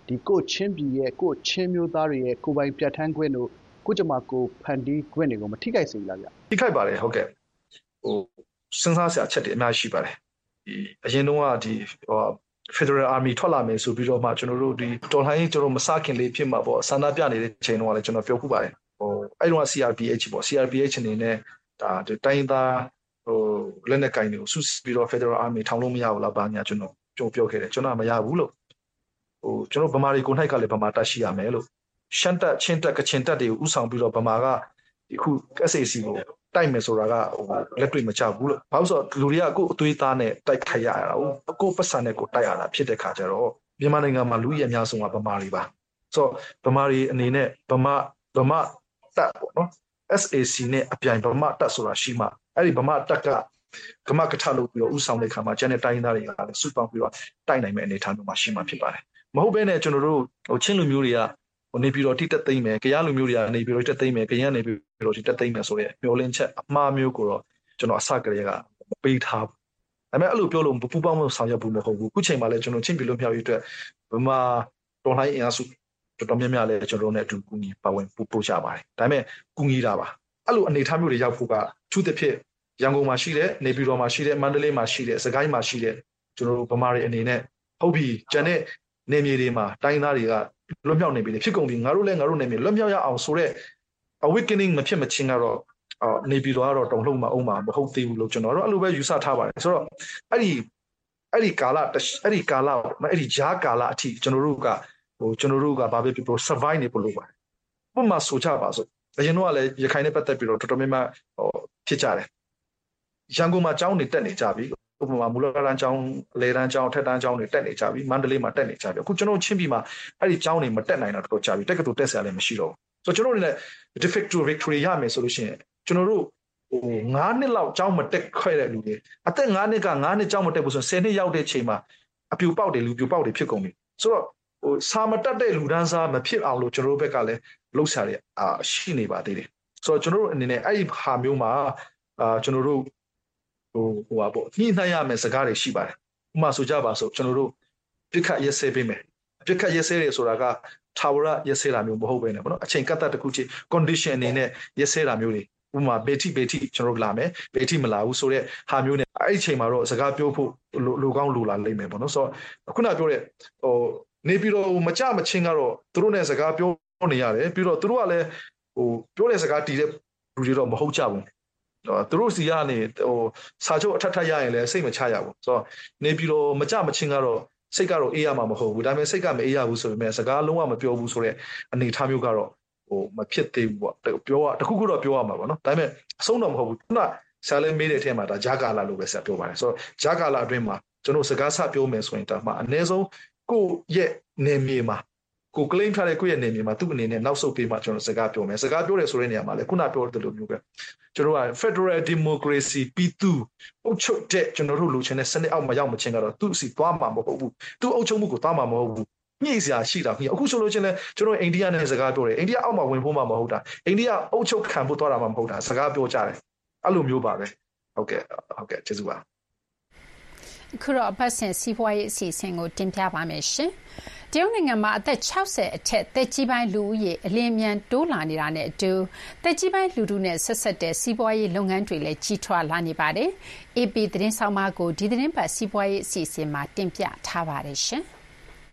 [SPEAKER 20] ဒီကိုချင်းပြည်ရဲ့ကိုချင်းမျိုးသားတွေရဲ့ကိုပိုင်ပြဋ္ဌာန်းခွင့်တို့ကိုကြမှာကိုဖန်တီးခွင့်တွေကိုမထိခိုက်စေဘူးလားဗျ။
[SPEAKER 19] ထိခိုက်ပါတယ်ဟုတ်ကဲ့ဟိုစဉ်းစားစရာချက်တွေအများကြီးရှိပါတယ်ဒီအရင်တုန်းကဒီဟို Federal Army ထွက်လာမယ်ဆိုပြီးတော့မှကျွန်တော်တို့ဒီတော်လှန်ရေးကျွန်တော်မစခင်လေးဖြစ်မှာပေါ့ဆန္ဒပြနေတဲ့ချိန်တုန်းကလည်းကျွန်တော်ပြောခုပါတယ်ဟိုအဲ့တုန်းက C R P H ပေါ့ C R P H အနေနဲ့ဒါတိုင်းသားဟိုလက်နက်ကင်တွေကိုစုပြီးတော့ Federal Army ထောင်လို့မရဘူးလားဘာညာကျွန်တော်ပြောပြောခဲ့တယ်ကျွန်တော်မရဘူးလို့ဟိုကျွန်တော်ဗမာတွေကိုနှိုက်ကလည်းဗမာတက်ရှိရမယ်လို့ရှမ်းတက်ချင်းတက်ကချင်တက်တွေကိုဥဆောင်ပြီးတော့ဗမာကဒီခု S A C ကိုတိုက်မယ်ဆိုတာကဟိုလက်တွေ့မချဘူးလို့ဘာလို့ဆိုတော့လူတွေကကိုယ်အသွေးသားနဲ့တိုက်ခိုက်ရတာဟုတ်ကိုယ်ပတ်စံနဲ့ကိုတိုက်ရတာဖြစ်တဲ့ခါကျတော့မြန်မာနိုင်ငံမှာလူကြီးအများဆုံးကဗမာတွေပါဆိုတော့ဗမာတွေအနေနဲ့ဗမာဗမာတက်ပေါ့နော် S A C နဲ့အပြိုင်ဗမာတက်ဆိုတာရှိမှအဲ့ဒီဗမာတက်ကကမကထလို့ပြီးတော့ဥဆောင်တဲ့ခါမှာကျန်တဲ့တိုင်းသားတွေကလည်းစုပေါင်းပြီးတော့တိုက်နိုင်မယ့်အနေအထားမျိုးမှာရှိမှဖြစ်ပါတယ်မဟုတ်ဘဲနဲ့ကျွန်တော်တို့ဟိုချင်းလူမျိုးတွေကဟိုနေပြီးတော့တိတက်သိမ့်မယ်ကြရလူမျိုးတွေကနေပြီးတော့တက်သိမ့်မယ်ကြရနေပြီးတော့တိတက်သိမ့်မယ်ဆိုရဲမျောလင်းချက်အမှားမျိုးကိုတော့ကျွန်တော်အစကတည်းကပေးထားဘူးဒါပေမဲ့အဲ့လိုပြောလို့ပူပေါင်းမှုဆောင်ရွက်ဘူးမဟုတ်ဘူးခုချိန်မှာလည်းကျွန်တော်ချင်းပြည်လို့မြောက်ရေးအတွက်ဗမာတော်လှန်ရေးအင်အားစုတော်တော်များများလည်းကျွန်တော်တို့နဲ့အတူကူညီပါဝင်ပူပို့ကြပါတယ်ဒါပေမဲ့ကူညီတာပါအဲ့လိုအနေထားမျိုးတွေရောက်ဖို့ကသူတစ်ဖြစ်ရန်ကုန်မှာရှိတဲ့နေပြည်တော်မှာရှိတဲ့မန္တလေးမှာရှိတဲ့စကိုင်းမှာရှိတဲ့ကျွန်တော်တို့ဗမာတွေအနေနဲ့ဟုတ်ပြီကျန်တဲ့နေမြေတွေမှာတိုင်းသားတွေကလွတ်မြောက်နေပြီဖြစ်ကုန်ပြီငါတို့လည်းငါတို့နေမြေလွတ်မြောက်ရအောင်ဆိုတဲ့ awakening မဖြစ်မချင်းကတော့နေပြည်တော်ကတော့တုံ့လှုပ်မှာအောင်မှာမဟုတ်သေးဘူးလို့ကျွန်တော်တို့အဲ့လိုပဲယူဆထားပါတယ်ဆိုတော့အဲ့ဒီအဲ့ဒီကာလအဲ့ဒီကာလအဲ့ဒီဂျားကာလအထိကျွန်တော်တို့ကဟိုကျွန်တော်တို့ကဘာပဲဖြစ်ဖြစ် survive နေဖို့လိုပါတယ်ပုံမှန်ဆိုကြပါစို့အရင်တော့လည်းရခိုင်နဲ့ပတ်သက်ပြီးတော့တော်တော်များများဟိုဖြစ်ကြတယ်ရန်ကုန်မှာကျောင်းတွေတက်နေကြပြီဥပမာမူလတန်းကျောင်းလေတန်းကျောင်းထက်တန်းကျောင်းတွေတက်နေကြပြီမန္တလေးမှာတက်နေကြပြီအခုကျွန်တော်ချင်းပြည်မှာအဲ့ဒီကျောင်းတွေမတက်နိုင်တော့တော်တော်ကြာပြီတက္ကသိုလ်တက်ဆရာလည်းမရှိတော့ဘူးဆိုတော့ကျွန်တော်တို့လည်း defective victory ရမယ်ဆိုလို့ရှိရင်ကျွန်တော်တို့ဟို၅နှစ်လောက်ကျောင်းမတက်ခွဲတဲ့လူတွေအသက်၅နှစ်က၅နှစ်ကျောင်းမတက်ဘူးဆိုရင်၁၀နှစ်ရောက်တဲ့ချိန်မှာအပြူပေါက်တယ်လူပြူပေါက်တယ်ဖြစ်ကုန်ပြီဆိုတော့ဟိုစာမတက်တဲ့လူတန်းစားမဖြစ်အောင်လို့ကျွန်တော်တို့ဘက်ကလည်းလှုပ်ရှားရအာရှိနေပါသေးတယ်ဆိုတော့ကျွန်တော်တို့အနေနဲ့အဲ့ဒီဟာမျိုးမှာအာကျွန်တော်တို့ဟိုဟိုပါပေါ့ညှိနှိုင်းရမယ်စကားတွေရှိပါတယ်ဥပမာဆိုကြပါစို့ကျွန်တော်တို့ပြစ်ခတ်ရက်စဲပေးမယ်ပြစ်ခတ်ရက်စဲတွေဆိုတာကထာဝရရက်စဲတာမျိုးမဟုတ်ဘဲနဲ့ပေါ့နော်အချိန်ကတ်တတ်တစ်ခုချင်း condition အနေနဲ့ရက်စဲတာမျိုးတွေဥပမာဘေတိဘေတိကျွန်တော်တို့လာမယ်ဘေတိမလာဘူးဆိုတော့ဟာမျိုးနဲ့အဲ့ဒီအချိန်မှာတော့စကားပြောဖို့လိုကောင်းလိုလာလိမ့်မယ်ပေါ့နော်ဆိုတော့ခုနပြောတဲ့ဟိုနေပြီးတော့မကြမချင်းကတော့သူတို့နဲ့စကားပြောနေရတယ်ပြီးတော့သူတို့ကလည်းဟိုပြောတဲ့စကားတီးတဲ့လူတွေတော့မဟုတ်ကြဘူးသူတို့စီကနေဟိုစာချုပ်အထက်ထက်ရရင်လည်းစိတ်မချရဘူးဆိုတော့နေပြီးတော့မကြမချင်းကတော့စိတ်ကတော့အေးရမှာမဟုတ်ဘူးဒါပေမဲ့စိတ်ကမအေးရဘူးဆိုပေမဲ့စကားလုံးဝမပြောဘူးဆိုတဲ့အနေအထားမျိုးကတော့ဟိုမဖြစ်သေးဘူးပေါ့ပြောရတခုခုတော့ပြောရမှာပေါ့နော်ဒါပေမဲ့အဆုံးတော့မဟုတ်ဘူးခုနဆာလဲမေးတဲ့အထက်မှာဒါဂျာကာလာလို့ပဲဆက်ပြောပါတယ်ဆိုတော့ဂျာကာလာအတွင်းမှာကျွန်တော်စကားဆပြောမယ်ဆိုရင်ဒါမှအနည်းဆုံးကိုယ့်ရဲ့နေမြေမှာကို claim ထားတဲ့ကိုယ့်ရဲ့နေမြေမှာသူ့အနေနဲ့နောက်ဆုတ်ပေးမှကျွန်တော်စကားပြောမယ်စကားပြောတယ်ဆိုတဲ့နေရာမှာလည်းခုနပြောတဲ့လိုမျိုးပဲကျွန်တော်က Federal Democracy ပြည်သူအုပ်ချုပ်တဲ့ကျွန်တော်တို့လူချင်းတဲ့စနစ်အောက်မှာရောက်မချင်းကတော့သူ့စီသွားမှာမဟုတ်ဘူးသူ့အုပ်ချုပ်မှုကိုသွားမှာမဟုတ်ဘူးညှိစရာရှိတာညှိအခုဆိုလို့ချင်းလဲကျွန်တော်အိန္ဒိယနဲ့စကားပြောတယ်အိန္ဒိယအောက်မှာဝင်ဖို့မှမဟုတ်တာအိန္ဒိယအုပ်ချုပ်ခံဖို့သွားတာမှမဟုတ်တာစကားပြောကြတယ်အဲ့လိုမျိုးပါပဲဟုတ်ကဲ့ဟုတ်ကဲ့ကျေးဇူးပါ
[SPEAKER 2] ခုတော့အပတ်စဉ်စီးပွားရေးအစီအစဉ်ကိုတင်ပြပါမယ်ရှင်တရုတ်နိုင်ငံမှာအသက်၆၀အထက်တက်ကြီးပိုင်းလူဦးရေအလင်းမြန်တိုးလာနေတာနဲ့အတူတက်ကြီးပိုင်းလူထုနဲ့ဆက်ဆက်တဲ့စီးပွားရေးလုပ်ငန်းတွေလည်းကြီးထွားလာနေပါတယ်။ A P သတင်းဆောင်မကိုဒီသတင်းပတ်စီးပွားရေးအစီအစဉ်မှာတင်ပြထားပါတယ်ရှင်။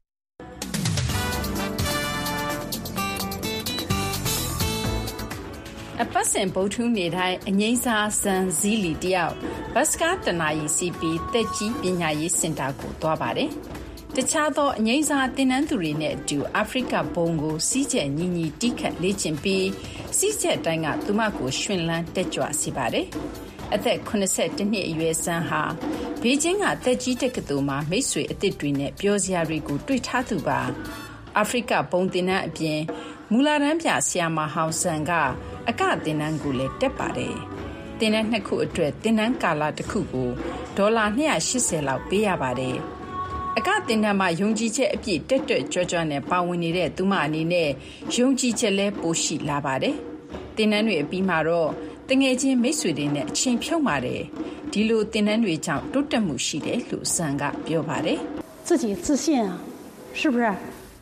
[SPEAKER 2] အပတ်စဉ်ဗုဒ္ဓဟူးနေ့တိုင်းအငိမ့်စားဇန်ဇီလီတယောက်ဘတ်စကားတနာရီစီပီတက်ကြီးပညာရေးစင်တာကိုသွားပါတယ်။တခြားသောအငိမ့်စားတင်နန်းသူတွေနဲ့အတူအာဖရိကဘုံကိုစီးကျက်ညီညီတီးခတ်လေ့ကျင့်ပြီးစီးကျက်တိုင်းကသူမကိုရွှင်လန်းတက်ကြွစေပါတယ်။အသက်၇၁နှစ်အရွယ်ဇန်ဟာဘေကျင်းကတက်ကြီးတက္ကသိုလ်မှာမိတ်ဆွေအသစ်တွေနဲ့ပြောစရာတွေကိုတွေ့ထားသူပါ။အာဖရိကဘုံတင်နန်းအပြင်မူလာတန်းပြဆရာမဟောင်ဆန်ကအကတင်နန်းကိုလည်းတက်ပါတယ်။တင်နန်းနှစ်ခုအတွက်တင်နန်းကာလတစ်ခုကိုဒေါ်လာ၂၈၀လောက်ပေးရပါတယ်။အကတင်နန်းမှာယုံကြည်ချက်အပြည့်တက်တက်ကြွကြွနဲ့ပါဝင်နေတဲ့သူမအနေနဲ့ယုံကြည်ချက်လည်းပိုရှိလာပါတယ်။တင်နန်းတွေအပြီးမှာတော့တငယ်ချင်းမိတ်ဆွေတွေနဲ့အချင်းဖြုံပါတယ်။ဒီလိုတင်နန်းတွေကြောင့်တိုးတက်မှုရှိတယ်လို့ဇန်ကပြောပါတယ်
[SPEAKER 21] ။自己自信啊，是不是？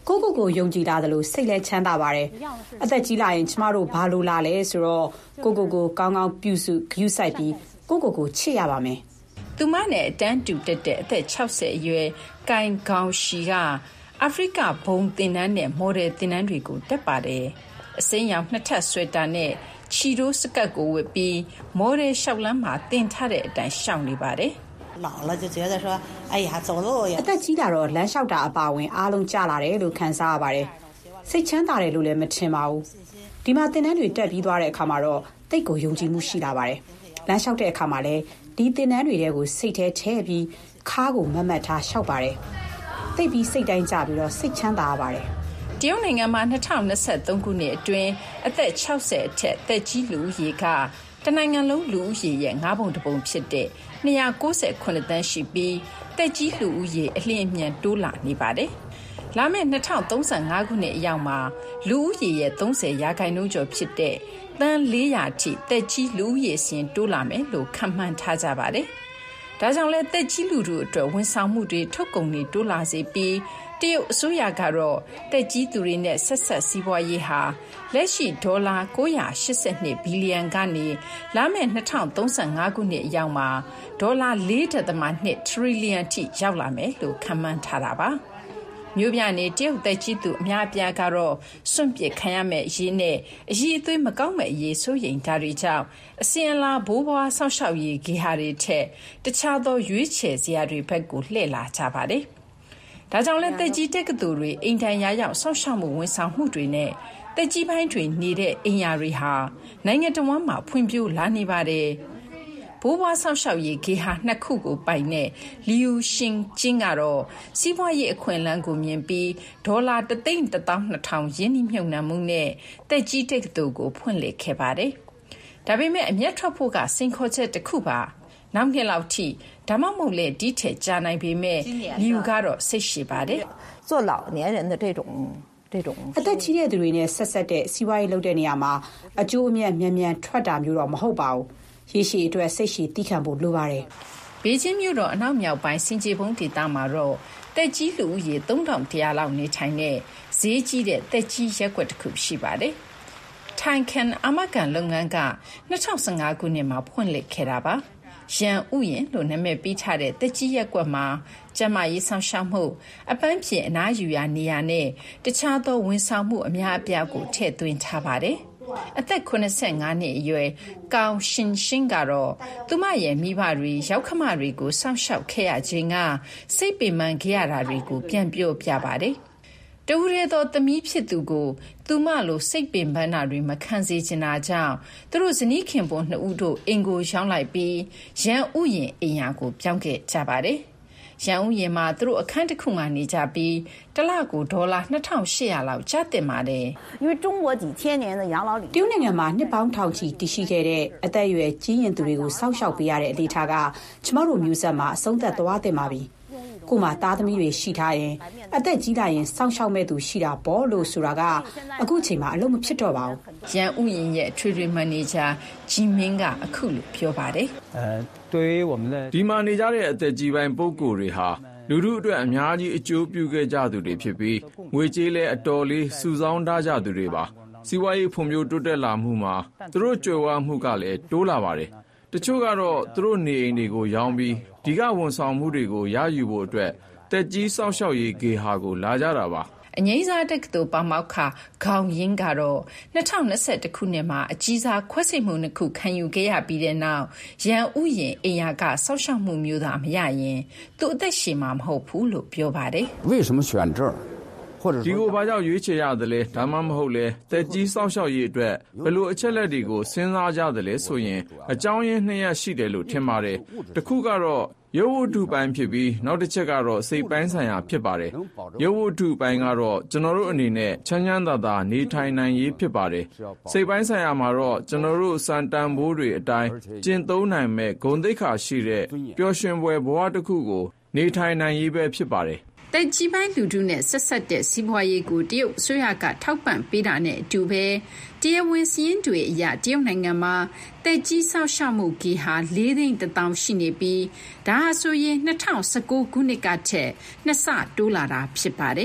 [SPEAKER 7] ကိုကိုကိုယုံကြည်လာတယ်လို့စိတ်လဲချမ်းသာပါတယ်အသက်ကြီးလာရင်ကျမတို့ဘာလို့လာလဲဆိုတော့ကိုကိုကိုကောင်းကောင်းပြုစုဂရုစိုက်ပြီးကိုကိုကိုချစ်ရပါမယ်
[SPEAKER 2] သူမနဲ့အတန်းတူတက်တဲ့အသက်၆၀အရွယ်ကိုင်ကောင်ရှီကအာဖရိကဘုံတင်နန်းနဲ့မော်ဒယ်တင်နန်းတွေကိုတက်ပါတယ်အစိမ်းရောင်နှစ်ထပ်ဆွဲတာနဲ့ချီရိုးစကတ်ကိုဝတ်ပြီးမော်ဒယ်လျှောက်လန်းမှာတင်ထားတဲ့အတိုင်းရှောင်နေပါတယ်
[SPEAKER 7] 老了就觉得说哎呀走路也အသက်ကြီးလာတော့လမ်းလျှောက်တာအပါဝင်အားလုံးကျလာတယ်လို့ခံစားရပါတယ်စိတ်ချမ်းသာတယ်လို့လည်းမထင်ပါဘူးဒီမှာတင်တန်းတွေတက်ပြီးသွားတဲ့အခါမှာတော့တိတ်ကိုယုံကြည်မှုရှိလာပါတယ်လမ်းလျှောက်တဲ့အခါမှာလည်းဒီတင်တန်းတွေတဲကိုစိတ်ထဲထည့်ပြီးခါးကိုမတ်မတ်ထားလျှောက်ပါတယ်တိတ်ပြီးစိတ်တိုင်းကြပြီးတော့စိတ်ချမ်းသာရပါတယ်
[SPEAKER 2] တရုတ်နိုင်ငံမှာ၂၀၂၃ခုနှစ်အတွင်းအသက်၆၀အထက်သက်ကြီးလူဦးရေကတနိုင်ငံလုံးလူဦးရေရဲ့ငါးပုံတစ်ပုံဖြစ်တဲ့၂၉၉သန်းရှိပြီးသက်ကြီးလူဦးရေအလျင်အမြန်တိုးလာနေပါတယ်။လာမယ့်၂၀၃၅ခုနှစ်အရောက်မှာလူဦးရေရဲ့၃၀ရာခိုင်နှုန်းကျော်ဖြစ်တဲ့သန်း၄ရာအထိသက်ကြီးလူဦးရေစဉ်တိုးလာမယ်လို့ခန့်မှန်းထားကြပါတယ်။ဒါကြောင့်လဲသက်ကြီးလူထုအတွက်ဝန်ဆောင်မှုတွေထုတ်ကုန်တွေတိုးလာစေပြီးတရုတ်အစိုးရကတော့တက်ကြီးသူတွေနဲ့ဆက်ဆက်စီးပွားရေးဟာလက်ရှိဒေါ်လာ၉၈၂ဘီလီယံကနေလာမယ့်၂၀၃၅ခုနှစ်အရောက်မှာဒေါ်လာ၄.၂ထရီလီယံထိရောက်လာမယ်လို့ခန့်မှန်းထားတာပါမြို့ပြနေတရုတ်တက်ကြီးသူအများအပြားကတော့စွန့်ပစ်ခံရမယ့်အရေးနဲ့အရေးအသွေးမကောင်းမဲ့အရေးစိုးရိမ်တာတွေကြောင့်အစင်အလာဘိုးဘွားဆောက်ရှောက်ရေးဂေဟာတွေထက်တခြားသောရွေးချယ်စရာတွေဘက်ကိုလှည့်လာကြပါတယ်ဒါကြောင့်လဲတက်ကြီးတက်ကတူတွေအိမ်တိုင်ရာရောက်ဆောက်ရှောက်မှုဝန်ဆောင်မှုတွေနဲ့တက်ကြီးပိုင်းတွေနေတဲ့အိမ်ယာတွေဟာနိုင်ငံတော်မှာဖွံ့ဖြိုးလာနေပါတယ်ဘိုးဘွားဆောက်ရှောက်ရေးဂေဟာနှစ်ခုကိုပိုင်တဲ့လီယူရှင်ကျင်းကတော့စီးပွားရေးအခွင့်အလမ်းကိုမြင်ပြီးဒေါ်လာတစ်သိန်းတစ်သောင်းနှစ်ထောင်ရင်းနှီးမြှုပ်နှံမှုနဲ့တက်ကြီးတက်ကတူကိုဖွင့်လှစ်ခဲ့ပါတယ်ဒါပေမဲ့အမျက်ထွက်ဖို့ကစိန်ခေါ်ချက်တစ်ခုပါနောက်နှစ်လောက်ထိဒါမှမဟုတ်လေဒီထက်ကြာနိုင်ပေမဲ့လီယူကတော့စိတ်ရှိပါတယ်
[SPEAKER 7] 做老年人的这种这种အသက်ကြီးတဲ့သူတွေနဲ့ဆက်ဆက်တဲ့စီးပွားရေးလုပ်တဲ့နေရာမှာအကျိုးအမြတ်မြန်မြန်ထွက်တာမျိုးတော့မဟုတ်ပါဘူးရေရှည်အတွက်စိတ်ရှည်တီးခံဖို့လိုပါတယ်
[SPEAKER 2] ဘေကျင်းမြို့တော်အနောက်မြောက်ပိုင်းစင်ကြေဖုံးဒေသမှာတော့တက်ကြီးလူဦးရေသုံးထောင်တရာလောက်နေထိုင်တဲ့ဈေးကြီးတဲ့တက်ကြီးရက်ွက်တစ်ခုရှိပါတယ်ထိုင်ကန်အမကန်လုပ်ငန်းက၂၀၁၅ခုနှစ်မှာဖွင့်လှစ်ခဲ့တာပါရန်ဥယျာဉ်လို့နာမည်ပေးထားတဲ့တက်ကြီးရက်ကွက်မှာကျန်းမာရေးဆောင်ရှောက်မှုအပန်းဖြေအနားယူရာနေရာနဲ့တခြားသောဝန်ဆောင်မှုအများအပြားကိုထည့်သွင်းထားပါတယ်။အသက်၇၅နှစ်အရွယ်ကောင်ရှင်ရှင်ကတော့သူမရဲ့မိဘတွေရောက်ခမတွေကိုစောင့်ရှောက်ခဲ့ရခြင်းကစိတ်ပင်ပန်းခဲ့ရတာတွေကိုပြန်ပြောပြပါတယ်။တဦးရဲသောသမီးဖြစ်သူကိုသူမလိုစိတ်ပင်ပန်းတာတွေမခံစေချင်တာကြောင့်သူတို့ဇနီးခင်ပွန်းနှစ်ဦးတို့အင်ကိုရောင်းလိုက်ပြီးရန်ဥယျာဉ်အိမ်ယာကိုပြောင်းခဲ့ကြပါတယ်။ရန်ဥယျာဉ်မှာသူတို့အခန်းတစ်ခုမှာနေကြပြီးတစ်လကိုဒေါ်လာ၂၈၀၀လောက်ကျတင်ပါတယ်။因为中国几千年的养老理တရုတ်နိုင်ငံမှာနှစ်ပေါင်းထောင်ချီတည်ရှိခဲ့တဲ့အသက်အရွယ်ကြီးရင်သူတွေကိုစောင့်ရှောက်ပေးရတဲ့အနေအထားကကျမတို့မျိုးဆက်မှာအဆုံးသက်သွားတင်ပါပြီ။ကိုမှသားသမီးတွေရှိထားရင်အသက်ကြီးလာရင်စောင့်ရှောက်မဲ့သူရှိတာပေါ့လို့ဆိုတာကအခုချိန်မှာအလုံးမဖြစ်တော့ပါဘူး။ရန်ဥယျာဉ်ရဲ့ထွေထွေမန်နေဂျာဂျီမင်းကအခုလိုပြောပါတယ်
[SPEAKER 21] ။အဲ对于我们的
[SPEAKER 22] ဒီမှာနေကြတဲ့အသက်ကြီးပိုင်းပုဂ္ဂိုလ်တွေဟာလူထုအတွက်အများကြီးအကျိုးပြုခဲ့ကြသူတွေဖြစ်ပြီးငွေကြေးလည်းအတော်လေးစုဆောင်းထားကြသူတွေပါ။စီးပွားရေးဖွံ့ဖြိုးတိုးတက်လာမှုမှာသူတို့ကြွယ်ဝမှုကလည်းတိုးလာပါတယ်။တချို့ကတော့သူတို့နေအိမ်တွေကိုရောင်းပြီးဒီကဝန်ဆောင်မှုတွေကိုရယူဖို့အတွက်တက်ကြီးစောင့်ရှောက်ရေးဂေဟာကိုလာကြတာပါ
[SPEAKER 2] အငိမ့်စားတက္ကသိုလ်ပါမောက္ခခေါင်ရင်းကတော့၂၀၂၁ခုနှစ်မှာအကြီးစားခွဲစိတ်မှုနှစ်ခုခံယူခဲ့ရပြီးတဲ့နောက်ရန်ဥယျာဉ်အိမ်ယာကစောင့်ရှောက်မှုမျိုးသာမရရင်သူအသက်ရှင်မှာမဟုတ်ဘူးလို့ပြောပါတယ်
[SPEAKER 21] 为什么选这儿
[SPEAKER 22] ဒီကိုဘာကြောင့်ရွေးချယ်ရသလဲဒါမှမဟုတ်လဲတက်ကြီးစောင့်ရှောက်ရေးအတွက်ဘယ်လိုအချက်လက်တွေကိုစဉ်းစားကြသလဲဆိုရင်အကြောင်းရင်းနှစ်ရပ်ရှိတယ်လို့ထင်ပါတယ်တစ်ခုကတော့ရုပ်ဝတ္ထုပိုင်းဖြစ်ပြီးနောက်တစ်ချက်ကတော့စိတ်ပိုင်းဆိုင်ရာဖြစ်ပါတယ်ရုပ်ဝတ္ထုပိုင်းကတော့ကျွန်တော်တို့အနေနဲ့ချမ်းချမ်းသာသာနေထိုင်နိုင်ရေးဖြစ်ပါတယ်စိတ်ပိုင်းဆိုင်ရာမှာတော့ကျွန်တော်တို့စံတန်ဖိုးတွေအတိုင်းကျင့်သုံးနိုင်မဲ့ဂုဏ်သိက္ခာရှိတဲ့ပျော်ရွှင်ဖွယ်ဘဝတစ်ခုကိုနေထိုင်နိုင်ရေးပဲဖြစ်ပါတယ်
[SPEAKER 2] တက်ကြီးပိုင်းလူထုနဲ့ဆက်ဆက်တဲ့စီးပွားရေးကိုတရုတ်အစိုးရကထောက်ပံ့ပေးတာနဲ့အတူပဲတရားဝင်စည်းရင်းတွေအရတရုတ်နိုင်ငံမှာတက်ကြီးဆောက်ရှောက်မှုဂေဟာ၄သိန်းတစ်သောင်းရှိနေပြီးဒါဟာဆိုရင်၂၀၁၉ခုနှစ်ကထက်နှစ်ဆတိုးလာတာဖြစ်ပါတယ်။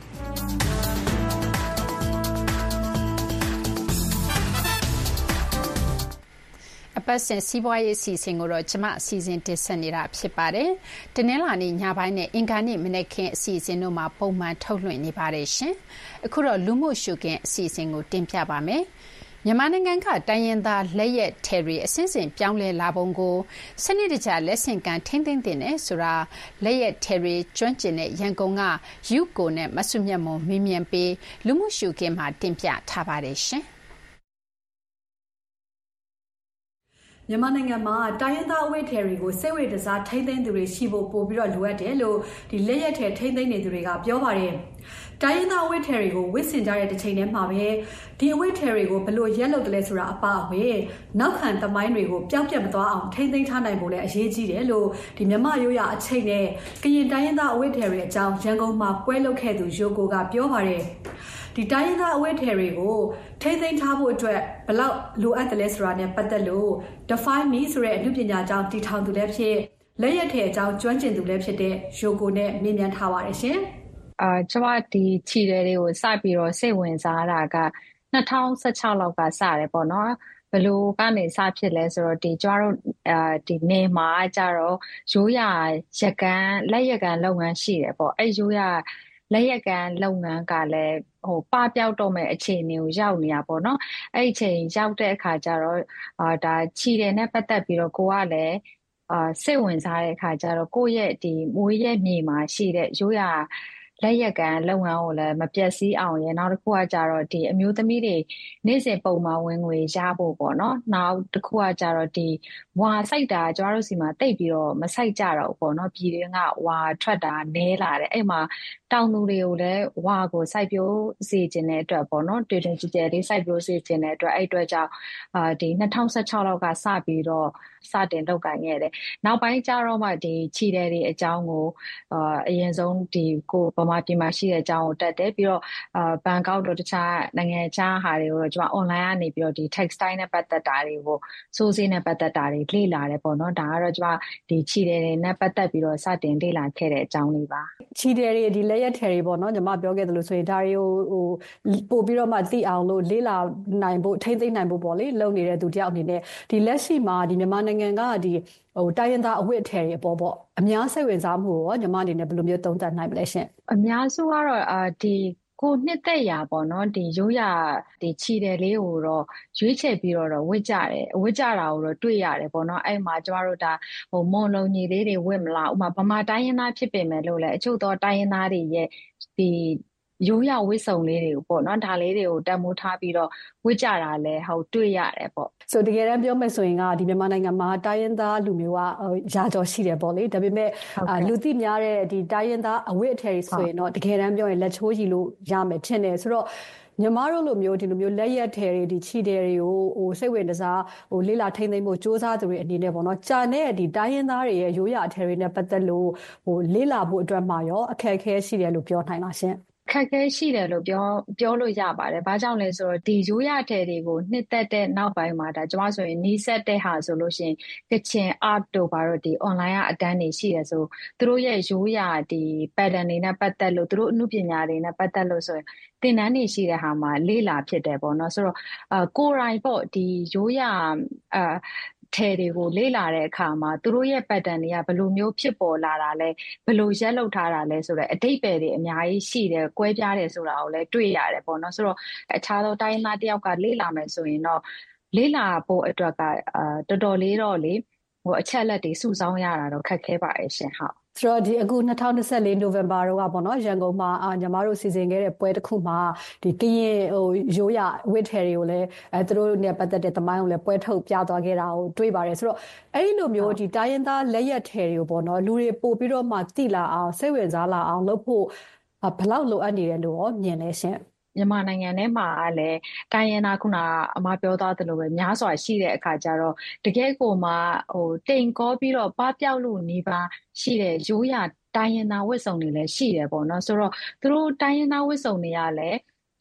[SPEAKER 2] အပတ်စဉ်စီးပွားရေးအစီအစဉ်ကိုတော့ကျမအစီအစဉ်တင်ဆက်နေတာဖြစ်ပါတယ်။တနင်္လာနေ့ညပိုင်းနဲ့အင်္ဂါနေ့မနက်ခင်းအစီအစဉ်တို့မှာပုံမှန်ထုတ်လွှင့်နေပါတယ်ရှင်။အခုတော့လူမှုရှုခင်းအစီအစဉ်ကိုတင်ပြပါမယ်။မြန်မာနိုင်ငံကတိုင်းရင်းသားလက်ရက်ထယ်ရီအစဉ်စဉ်ပြောင်းလဲလာပုံကိုစနစ်တကျလက်ဆင့်ကမ်းထိမ့်သိမ်းတင်နေဆိုတာလက်ရက်ထယ်ရီကျွမ်းကျင်တဲ့ရန်ကုန်ကယူကိုနဲ့မဆုမြတ်မွန်မင်းမြန်ပေးလူမှုရှုခင်းမှာတင်ပြထားပါတယ်ရှင်။
[SPEAKER 1] မြန်မာနိုင်ငံမှာတိုင်းရင်းသားအဝတ်ထည်တွေကိုစိတ်ဝိတ္စားထိမ့်သိမ်းသူတွေရှိဖို့ပို့ပြီးတော့လိုအပ်တယ်လို့ဒီလက်ရက်ထည်ထိမ့်သိမ်းနေသူတွေကပြောပါတယ်။တိုင်းရင်းသားအဝတ်ထည်တွေကိုဝတ်ဆင်ကြတဲ့တစ်ချိန်တည်းမှာပဲဒီအဝတ်ထည်တွေကိုဘယ်လိုရက်လုပ်တယ်လဲဆိုတာအပအဝေးနောက်ခံသမိုင်းတွေကိုပျောက်ပြတ်မသွားအောင်ထိမ့်သိမ်းထားနိုင်ဖို့လည်းအရေးကြီးတယ်လို့ဒီမြန်မာရိုးရာအချိန်နဲ့ကရင်တိုင်းရင်းသားအဝတ်ထည်တွေအကြောင်းရန်ကုန်မှာပွဲလုပ်ခဲ့သူရိုကိုကပြောပါတယ်။ဒီတိုင်းရင်းသားအဝတ်ထည်တွေကိုထိမ့်သိမ်းထားဖို့အတွက်ဘယ်လောက်လိုအပ်တယ်လဲဆိုတာနဲ့ပတ်သက်လို့ Define Me ဆိုတဲ့အမှုပညာကျောင်းတည်ထောင်သူလည်းဖြစ်လက်ရက်ထည်အကြောင်းကျွမ်းကျင်သူလည်းဖြစ်တဲ့ရိုကိုနဲ့မေးမြန်းထားပါတယ်ရှင်
[SPEAKER 6] ။အာကျွန်မဒီခြေတွေတွေကိုစပြီးတော့စိတ်ဝင်စားတာက၂၀၁၆လောက်ကစတယ်ပေါ့နော်။ဘယ်လိုကနေစဖြစ်လဲဆိုတော့ဒီကျမတို့အာဒီနေမှာကြတော့ရိုးရာရကန်လက်ရကန်လုပ်ငန်းရှိတယ်ပေါ့။အဲ့ရိုးရာလက်ရကန်လုပ်ငန်းကလည်းဟိုပပျောက်တော့မဲ့အခြေအနေကိုရောက်နေတာပေါ့နော်အဲ့ဒီအချိန်ရောက်တဲ့အခါကျတော့အာဒါခြေတယ်နဲ့ပတ်သက်ပြီးတော့ကိုကလည်းအာစိတ်ဝင်စားတဲ့အခါကျတော့ကိုယ့်ရဲ့ဒီမွေးရဲ့မြေမှာရှိတဲ့ရိုးရာလက်ရကန်လုပ်ငန်းကိုလည်းမပြတ်စည်းအောင်ရနောက်တစ်ခုကကြတော့ဒီအမျိုးသမီးတွေနေ့စဉ်ပုံမှန်ဝင်ငွေရဖို့ပေါ့နော်နောက်တစ်ခုကကြတော့ဒီဝါစိုက်တာကျမတို့စီမှာတိတ်ပြီးတော့မစိုက်ကြတော့ပေါ့နော်ပြည်တွင်းကဝါထွက်တာနဲလာတယ်အဲ့မှာတောင်သူတွေကိုလည်းဝါကိုစိုက်ပျိုးစေခြင်းတဲ့အတွက်ပေါ့နော်တွေ့တွေ့ကြည်ကြည်လေးစိုက်ပျိုးစေခြင်းတဲ့အတွက်အဲ့အတွက်ကြောင့်အာဒီ၂၀၁၆လောက်ကစပြီးတော့စတင်လုပ်ကိုင်ခဲ့တယ်နောက်ပိုင်းကျတော့မှဒီခြေတယ်တွေအကြောင်းကိုအာအရင်ဆုံးဒီကိုဗမာပြည်မှာရှိတဲ့အကြောင်းကိုတက်တယ်ပြီးတော့အာဘန်ကောက်တို့တခြားနိုင်ငံခြားဟာတွေကိုတော့ကျွန်မ online ကနေပြီးတော့ဒီ textile နဲ့ပတ်သက်တာတွေကိုစိုးစေးနဲ့ပတ်သက်တာတွေလေ့လာတယ်ပေါ့နော်ဒါကတော့ကျွန်မဒီခြေတယ်တွေနဲ့ပတ်သက်ပြီးတော့စတင်လေ့လာခဲ့တဲ့အကြောင်းလေးပါ
[SPEAKER 1] ခြေတယ်တွေဒီလက်ရက်ထည်တွေပေါ့နော်ညီမပြောခဲ့သလိုဆိုရင်ဒါတွေကိုဟိုပို့ပြီးတော့မှသိအောင်လို့လေ့လာနိုင်ဖို့ထိမ့်သိမ်းနိုင်ဖို့ပေါ့လေလုပ်နေတဲ့သူတယောက်အနေနဲ့ဒီလက်ရှိမှာဒီမြန်မာနိုင်ငံကဒီဟိုတိုင်းရင်းသားအဝတ်အထည်တွေအပေါ်ပေါ့အများစိတ်ဝင်စားမှုရောညီမအနေနဲ့ဘယ်လိုမျိုးသုံးသပ်နိုင်မလဲရှင်
[SPEAKER 6] အများစုကတော့အာဒီကိုနှစ်သက်ရာပေါ့နော်ဒီရိုးရာဒီခြေတယ်လေးကိုတော့ရွေးချယ်ပြီးတော့ဝစ်ကြတယ်ဝစ်ကြတာကိုတော့တွေ့ရတယ်ပေါ့နော်အဲ့မှာကျမတို့ဒါဟိုမွန်လုံညီလေးတွေဝစ်မလားဥမာဗမာတိုင်းရင်းသားဖြစ်ပေမဲ့လို့လည်းအချို့တော့တိုင်းရင်းသားတွေရဲ့ဒီရိုးရာဝစ်စုံလေးတွေကိုပေါ့နော်ဒါလေးတွေကိုတတ်မိုးထားပြီးတော့ဝစ်ကြတာလဲဟုတ်တွေ့ရတယ်ပေါ့
[SPEAKER 1] ဆိုတကယ်တမ်းပြောမယ်ဆိုရင်ကဒီမြန်မာနိုင်ငံမှာတိုင်းရင်းသားလူမျိုးကရာကျော်ရှိတယ်ပေါ့လေဒါပေမဲ့လူသိများတဲ့ဒီတိုင်းရင်းသားအဝတ်အထည်ဆိုရင်တော့တကယ်တမ်းပြောရင်လက်ချိုးကြီးလို့ရမယ်ထင်တယ်ဆိုတော့ညီမတို့လိုမျိုးဒီလိုမျိုးလက်ရက်ထည်တွေဒီခြေတယ်တွေကိုဟိုစိတ်ဝင်စားဟိုလေးလာထိမ့်သိမ်းဖို့စ조사သူတွေအနေနဲ့ပေါ့နော်ကြာတဲ့ဒီတိုင်းရင်းသားတွေရဲ့ရိုးရာအထည်တွေနဲ့ပတ်သက်လို့ဟိုလေးလာဖို့အတွက်မှာရောအခက်အခဲရှိတယ်လို့ပြောနိုင်လားရှင်
[SPEAKER 6] ခက်ခဲရှိတယ်လို့ပြောပြောလို့ရပါတယ်။ဘာကြောင့်လဲဆိုတော့ဒီရိုးရထည်တွေကိုနှစ်သက်တဲ့နောက်ပိုင်းမှာဒါကျွန်မဆိုရင်နီးစပ်တဲ့ဟာဆိုလို့ရှိရင်ကချင် art တို့ဘာလို့ဒီ online ကအတန်းတွေရှိတယ်ဆိုသူတို့ရဲ့ရိုးရဒီ pattern တွေနဲ့ပတ်သက်လို့သူတို့အမှုပညာတွေနဲ့ပတ်သက်လို့ဆိုရင်သင်တန်းတွေရှိတဲ့ဟာမှာလေးလာဖြစ်တယ်ပေါ့နော်။ဆိုတော့အကိုယ်တိုင်ပေါ့ဒီရိုးရအာထဲတွေကိုလေ့လာတဲ့အခါမှာသူတို့ရဲ့ pattern တွေကဘယ်လိုမျိုးဖြစ်ပေါ်လာတာလဲဘယ်လိုရက်လောက်ထားတာလဲဆိုတော့အတိတ်ပဲတွေအများကြီးရှိတယ်ကွဲပြားတယ်ဆိုတာကိုလည်းတွေ့ရတယ်ပေါ့နော်ဆိုတော့အခြားသောတိုင်းသားတယောက်ကလေ့လာမယ်ဆိုရင်တော့လေ့လာဖို့အတွက်ကအာတော်တော်လေးတော့လေဟိုအချက်လက်တွေစုဆောင်းရတာတော့ခက်ခဲပါရဲ့ရှင်ဟုတ်
[SPEAKER 1] ဆိုတော့ဒီအခု၂၀၂၄နိုဝင်ဘာတော့ကပေါ့နော်ရန်ကုန်မှာညီမတို့စီစဉ်ခဲ့တဲ့ပွဲတစ်ခုမှာဒီကရင်ဟိုရိုးရဝတ်ထည်တွေကိုလည်းအဲသူတို့နဲ့ပတ်သက်တဲ့သမိုင်းကိုလည်းပွဲထုတ်ပြသွားခဲ့တာကိုတွေ့ပါတယ်ဆိုတော့အဲ့ဒီလိုမျိုးဒီတိုင်းရင်းသားလက်ရက်ထည်တွေကိုပေါ့နော်လူတွေပို့ပြီးတော့မှသိလာအောင်စိတ်ဝင်စားလာအောင်လုပ်ဖို့ဘယ်လောက်လိုအပ်နေတယ်လို့ရောမြင်လဲရှင်
[SPEAKER 6] မြန်မာနိုင်ငံထဲမှာလည်းတိုင်းရင်းသားခုနအမပြောသားသလိုပဲများစွာရှိတဲ့အခါကျတော့တကယ်ကိုမှဟိုတိမ်ကောပြီးတော့ပပျောက်လို့နေပါရှိတဲ့ရိုးရာတိုင်းရင်းသားဝတ်စုံတွေလည်းရှိတယ်ပေါ့နော်ဆိုတော့သူတို့တိုင်းရင်းသားဝတ်စုံတွေကလည်း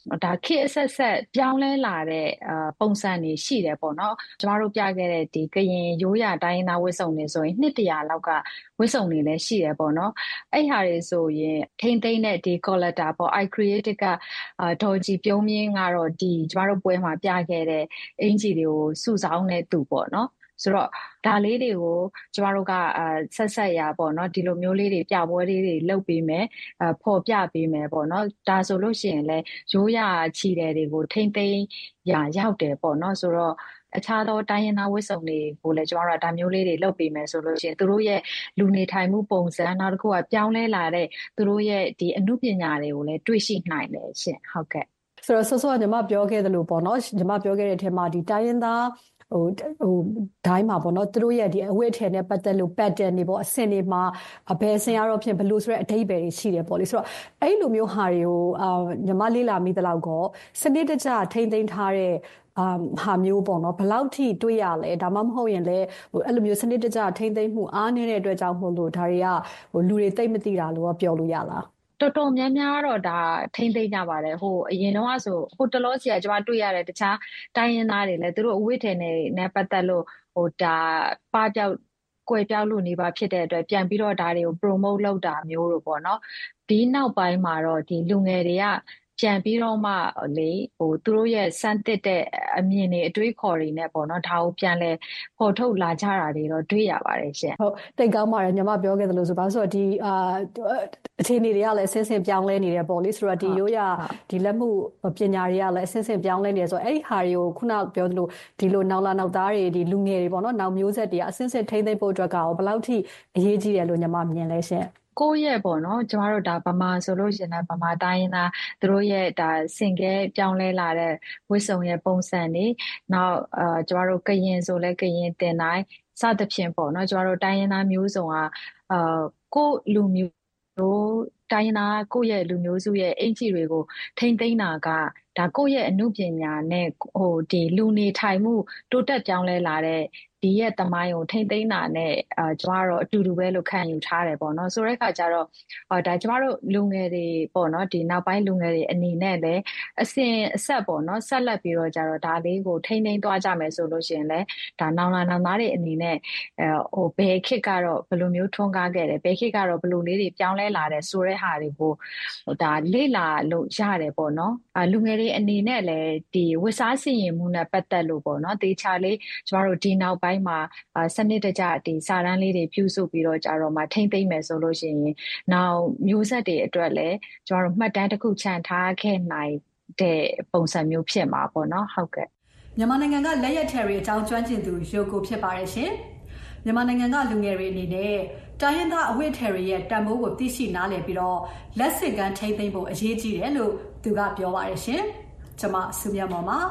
[SPEAKER 6] ဒါခေတ်အဆက်ဆက်ပြောင်းလဲလာတဲ့အာပုံစံတွေရှိတယ်ပေါ့နော်ကျမတို့ပြခဲ့တဲ့ဒီကရင်ရိုးရာတိုင်းရင်းသားဝတ်စုံတွေဆိုရင်နှစ်တရာလောက်ကဝတ်စုံတွေလည်းရှိတယ်ပေါ့နော်အဲ့ဟာတွေဆိုရင်ထိမ့်သိမ့်တဲ့ဒီ collector ပေါ့ I created ကအာဒေါ်ကြီးပြုံးမြင့်ကတော့ဒီကျမတို့ပွဲမှာပြခဲ့တဲ့အင်ဂျီတွေကိုစုဆောင်းတဲ့သူပေါ့နော်ဆိုတော့ဒါလေးတွေကိုကျမတို့ကအာဆက်ဆက်ရပေါ့နော်ဒီလိုမျိုးလေးတွေပြပွဲလေးတွေလုပ်ပေးမယ်အဖော်ပြပေးမယ်ပေါ့နော်ဒါဆိုလို့ရှိရင်လည်းရိုးရာချီတယ်တွေကိုထိမ့်သိမ်းရရောက်တယ်ပေါ့နော်ဆိုတော့အခြားသောတိုင်းရင်းသားဝတ်စုံတွေကိုလည်းကျမတို့ကဒါမျိုးလေးတွေလုပ်ပေးမယ်ဆိုလို့ရှိရင်သူတို့ရဲ့လူနေထိုင်မှုပုံစံနောက်တစ်ခုကပြောင်းလဲလာတဲ့သူတို့ရဲ့ဒီအမှုပညာတွေကိုလည်းတွေ့ရှိနိုင်တယ်ရှင်ဟုတ်ကဲ့
[SPEAKER 1] ဆိုတော့ဆော့ဆော့ညီမပြောခဲ့သလိုပေါ့နော်ညီမပြောခဲ့တဲ့အထက်မှာဒီတိုင်းရင်းသားဟိုဟိုဒိုင်းမှာပေါ့နော်သူတို့ရဲ့ဒီအဝတ်ထည်နဲ့ပတ်သက်လို့ pattern တွေပေါ့အဆင့်တွေမှာဘယ်အဆင့်အရဖြင့်ဘလို့ဆိုတဲ့အဓိပ္ပာယ်တွေရှိတယ်ပေါ့လေဆိုတော့အဲ့လိုမျိုးဟာတွေကိုအာညီမလေးလာမိသလောက်ကောစနစ်တကျထိမ့်သိမ်းထားတဲ့အာဟာမျိုးပေါ့နော်ဘယ်လောက်ထိတွေ့ရလဲဒါမှမဟုတ်ရင်လည်းဟိုအဲ့လိုမျိုးစနစ်တကျထိမ့်သိမ်းမှုအားနည်းတဲ့အတွက်ကြောင့်မို့လို့ဒါတွေကဟိုလူတွေသိမ့်မသိတာလို့ပြောလို့ရလား
[SPEAKER 6] တော်တော်များများတော့ဒါထိမ့်သိမ့်ကြပါတယ်ဟိုအရင်တော့ဆိုဟိုတလောစီကကျွန်မတွေ့ရတယ်တခြားတိုင်းရင်းသားတွေလည်းသူတို့အဝတ်ထည်နဲ့နဲ့ပတ်သက်လို့ဟိုဒါပပြောက်ကွယ်ပြောက်လို့နေပါဖြစ်တဲ့အတွက်ပြန်ပြီးတော့ဒါတွေကို promote လုပ်တာမျိုးလို့ပေါ့နော်ဒီနောက်ပိုင်းမှာတော့ဒီလူငယ်တွေကပြန်ပြီးတော့မှလေဟိုသူတို့ရဲ့စမ်းသစ်တဲ့အမြင်တွေအတွေးခေါ်တွေနဲ့ပေါ့နော်ဒါကိုပြန်လဲပေါ်ထုတ်လာကြတာတွေတော့တွေ့ရပါတယ်ရှင်
[SPEAKER 1] ဟုတ်တိတ်ကောင်းပါတယ်ညီမပြောခဲ့သလိုဆိုပါဆိုတော့ဒီအာအခြေအနေတွေကလည်းအဆင့်ဆင့်ပြောင်းလဲနေတယ်ပေါ့လေဆိုတော့ဒီရိုးရာဒီလက်မှုပညာတွေကလည်းအဆင့်ဆင့်ပြောင်းလဲနေတယ်ဆိုတော့အဲ့ဒီဟာတွေကိုခုနပြောသလိုဒီလိုနောက်လာနောက်သားတွေဒီလူငယ်တွေပေါ့နော်နောက်မျိုးဆက်တွေကအဆင့်ဆင့်ထိမ့်သိမ့်ဖို့အတွက်ကရောဘယ်လောက်ထိအရေးကြီးတယ်လို့ညီမမြင်လဲရှင်
[SPEAKER 6] ကိုယ့်ရဲ့ပေါ့နော်ကျမတို့ဒါဗမာဆိုလို့ရှိရင်ဗမာတိုင်းရင်းသားသူတို့ရဲ့ဒါစင်ကဲပြောင်းလဲလာတဲ့ဝတ်စုံရဲ့ပုံစံတွေနောက်အာကျမတို့ကရင်ဆိုလဲကရင်တင်တိုင်းစသဖြင့်ပေါ့နော်ကျမတို့တိုင်းရင်းသားမျိုးစုံကအာကိုယ့်လူမျိုးတိုင်းရင်းသားကိုယ့်ရဲ့လူမျိုးစုရဲ့အင်ဂျီတွေကိုထိမ့်သိမ်းတာကဒါကိုယ့်ရဲ့အမှုပညာနဲ့ဟိုဒီလူနေထိုင်မှုတိုးတက်ပြောင်းလဲလာတဲ့ဒီရဲ့တမိုင်းကိုထိမ့်သိမ်းတာနဲ့အာကျမတို့အတူတူပဲလို့ခံယူထားတယ်ပေါ့နော်ဆိုတဲ့အခါကျတော့အာဒါကျမတို့လူငယ်တွေပေါ့နော်ဒီနောက်ပိုင်းလူငယ်တွေအနေနဲ့လည်းအစဉ်အဆက်ပေါ့နော်ဆက်လက်ပြီးတော့ကျတော့ဒါလေးကိုထိမ့်သိမ်းသွားကြမယ်ဆိုလို့ရှိရင်လည်းဒါနောင်လာနောင်သားတွေအနေနဲ့အဲဟိုဘယ်ခေတ်ကတော့ဘယ်လိုမျိုးထွန်းကားခဲ့တယ်ဘယ်ခေတ်ကတော့ဘယ်လိုလေးတွေပြောင်းလဲလာတယ်ဆိုတဲ့ဟာတွေကိုဟိုဒါလေ့လာလို့ရတယ်ပေါ့နော်အာလူငယ်တွေအနေနဲ့လည်းဒီဝတ်စားစီရင်မှုနဲ့ပတ်သက်လို့ပေါ့နော်တေချာလေးကျမတို့ဒီနောက်ပိုင်းမှာစနစ်တကျဒီစာတန်းလေးတွေပြုစုပြီးတော့ကြတော့မှထိမ့်သိမ့်မယ်ဆိုလို့ရှိရင်နောက်မျိုးဆက်တွေအတွက်လည်းကျမတို့မှတ်တမ်းတစ်ခုချန်ထားခဲ့နိုင်တဲ့ပုံစံမျိုးဖြစ်မှာပေါ့နော်ဟုတ်ကဲ့
[SPEAKER 1] မြန်မာနိုင်ငံကလက်ရက်ထယ်ရီအကြောင်းကျွမ်းကျင်သူရိုကိုဖြစ်ပါတယ်ရှင်မြန်မာနိုင်ငံကလူငယ်တွေအနေနဲ့တိုင်းရင်းသားအဝတ်ထည်တွေရဲ့တန်ဖိုးကိုသိရှိနားလည်ပြီးတော့လက်စစ်ကမ်းထိမ့်သိမ့်ဖို့အရေးကြီးတယ်လို့သူကပြောပါတယ်ရှင်ကျွန်မစုမြတ်မော်ပါ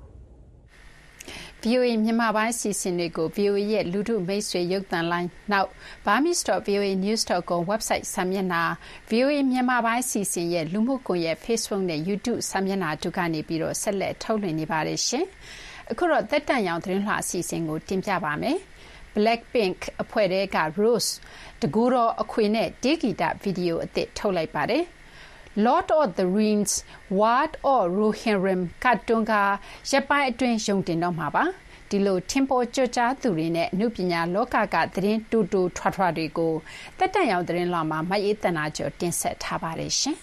[SPEAKER 2] ဗီအိုအေ မြန်မာပိုင်းအစီအစဉ်တွေကို ဗီအိုအေ ရဲ့လူထုမိတ်ဆွေရုပ်သံလိုင်းနောက် burmese dot v o a news dot com website စာမျက်နှာ ဗီအိုအေ မြန်မာပိုင်းအစီအစဉ်ရဲ့လူမှုကွန်ရက် Facebook နဲ့ YouTube စာမျက်နှာတို့ကနေပြီးတော့ဆက်လက်ထုတ်လွှင့်နေပါတယ်ရှင်။အခုတော့သက်တမ်းရောင်သတင်းလှအစီအစဉ်ကိုတင်ပြပါမယ်။ Blackpink အဖွဲ့ထဲက Rose တကူတော်အခွေနဲ့တေးဂီတဗီဒီယိုအသစ်ထုတ်လိုက်ပါတယ်။ Lord of the Rings War of Rohirrim ကတွန်းကားရပ်ပိုင်းအတွင်းရုံတင်တော့မှာပါဒီလိုထင်ပေါ်ကြော်ကြားသူတွေနဲ့အမှုပညာလောကကသတင်းတူတူထွားထွားတွေကိုတက်တန့်ရောင်သတင်းလွှာမှာမအေးတနာကျော်တင်ဆက်ထားပါတယ်ရှင်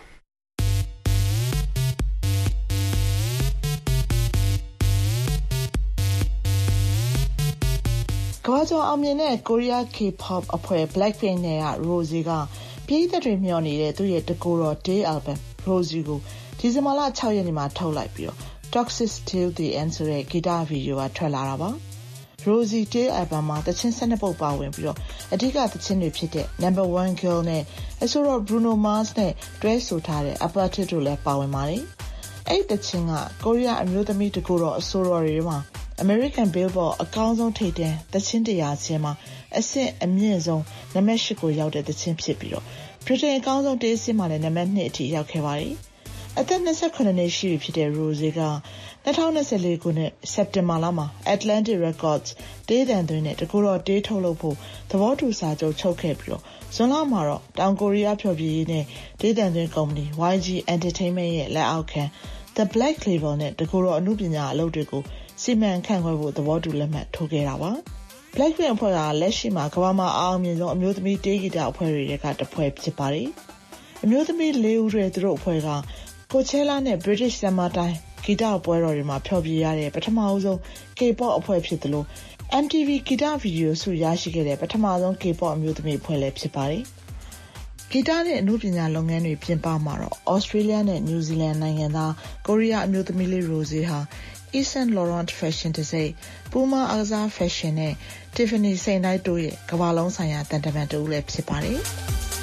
[SPEAKER 4] ကမ္ဘာကျော်အောင်မြင်တဲ့ကိုရီးယား K-pop အဖွဲ့ Blackpink နဲ့က Rosie ကပြည်သက်တွေမျှော်နေတဲ့သူ့ရဲ့တကူတော် Day album Rosie ကိုဒီဇင်ဘာလ၆ရက်နေ့မှာထုတ်လိုက်ပြီးတော့ Toxic Till the End ဆိုတဲ့ဂီတဗီဒီယိုကထွက်လာတာပါ Rosie Day album မှာတချင်း၁၂ပုတ်ပါဝင်ပြီးတော့အဓိကတချင်းတွေဖြစ်တဲ့ Number One Girl နဲ့အဆိုတော့ Bruno Mars နဲ့တွဲဆိုထားတဲ့ Apatit တို့လည်းပါဝင်ပါတယ်အဲ့ဒီတချင်းကကိုရီးယားအမျိုးသမီးတကူတော်အဆိုတော်တွေမှာAmerican Billboard အကောင်းဆုံးထိပ်တန်းသချင်းတရာချင်းမှာအဆင့်အမြင့်ဆုံးနံပါတ်၈ကိုရောက်တဲ့သချင်းဖြစ်ပြီးတော့ Britain အကောင်းဆုံးတေးစင်းမှာလည်းနံပါတ်၂အထိရောက်ခဲ့ပါတယ်။အသက်၂၇နှစ်ရှိပြီဖြစ်တဲ့ Rose က၂၀၂၄ခုနှစ်စက်တင်ဘာလမှာ Atlantic Records တေးသံသွင်းနဲ့တကူတော့တေးထုတ်လုပ်ဖို့သဘောတူစာချုပ်ချုပ်ခဲ့ပြီးတော့ဇွန်လမှာတော့တောင်ကိုရီးယားဖျော်ဖြေရေးနဲ့တေးသံသွင်းကုမ္ပဏီ ဝိုင်ဂျီ Entertainment ရဲ့လက်အောက်ခံ The Black Label နဲ့တကူတော့အမှုပညာအလုပ်တွေကိုစီမံခန့်ခွဲဖို့သဘောတူလက်မှတ်ထိုးခဲ့တာပါ။ Blackpink အဖွဲ့ကလက်ရှိမှာကမ္ဘာမှာအားအမြင့်ဆုံးအမျိုးသမီးတေးဂီတအဖွဲ့တွေကတစ်ဖွဲ့ဖြစ်ပါတယ်။အမျိုးသမီးလေးဦးတွေသူတို့အဖွဲ့ကCoachella နဲ့ British Summertime ဂီတပွဲတော်တွေမှာဖျော်ဖြေရတဲ့ပထမဆုံး K-pop အဖွဲ့ဖြစ်တယ်လို့ M T V ဂီတဗီဒီယိုဆုရရှိခဲ့တဲ့ပထမဆုံး K-pop အမျိုးသမီးအဖွဲ့လည်းဖြစ်ပါတယ်။ဂီတနဲ့အမှုပညာလုပ်ငန်းတွေပြင်ပမှာတော့ Australia နဲ့ New Zealand နိုင်ငံသားကိုရီးယားအမျိုးသမီးလေး Rose ဟာYves Saint Laurent Fashion တစိမ့် Puma အကစား Fashion နဲ့ Tiffany စိန်တိုင်းတို့ရဲ့ကမ္ဘာလုံးဆိုင်ရာတန်တမန်တူလည်းဖြစ်ပါတယ်။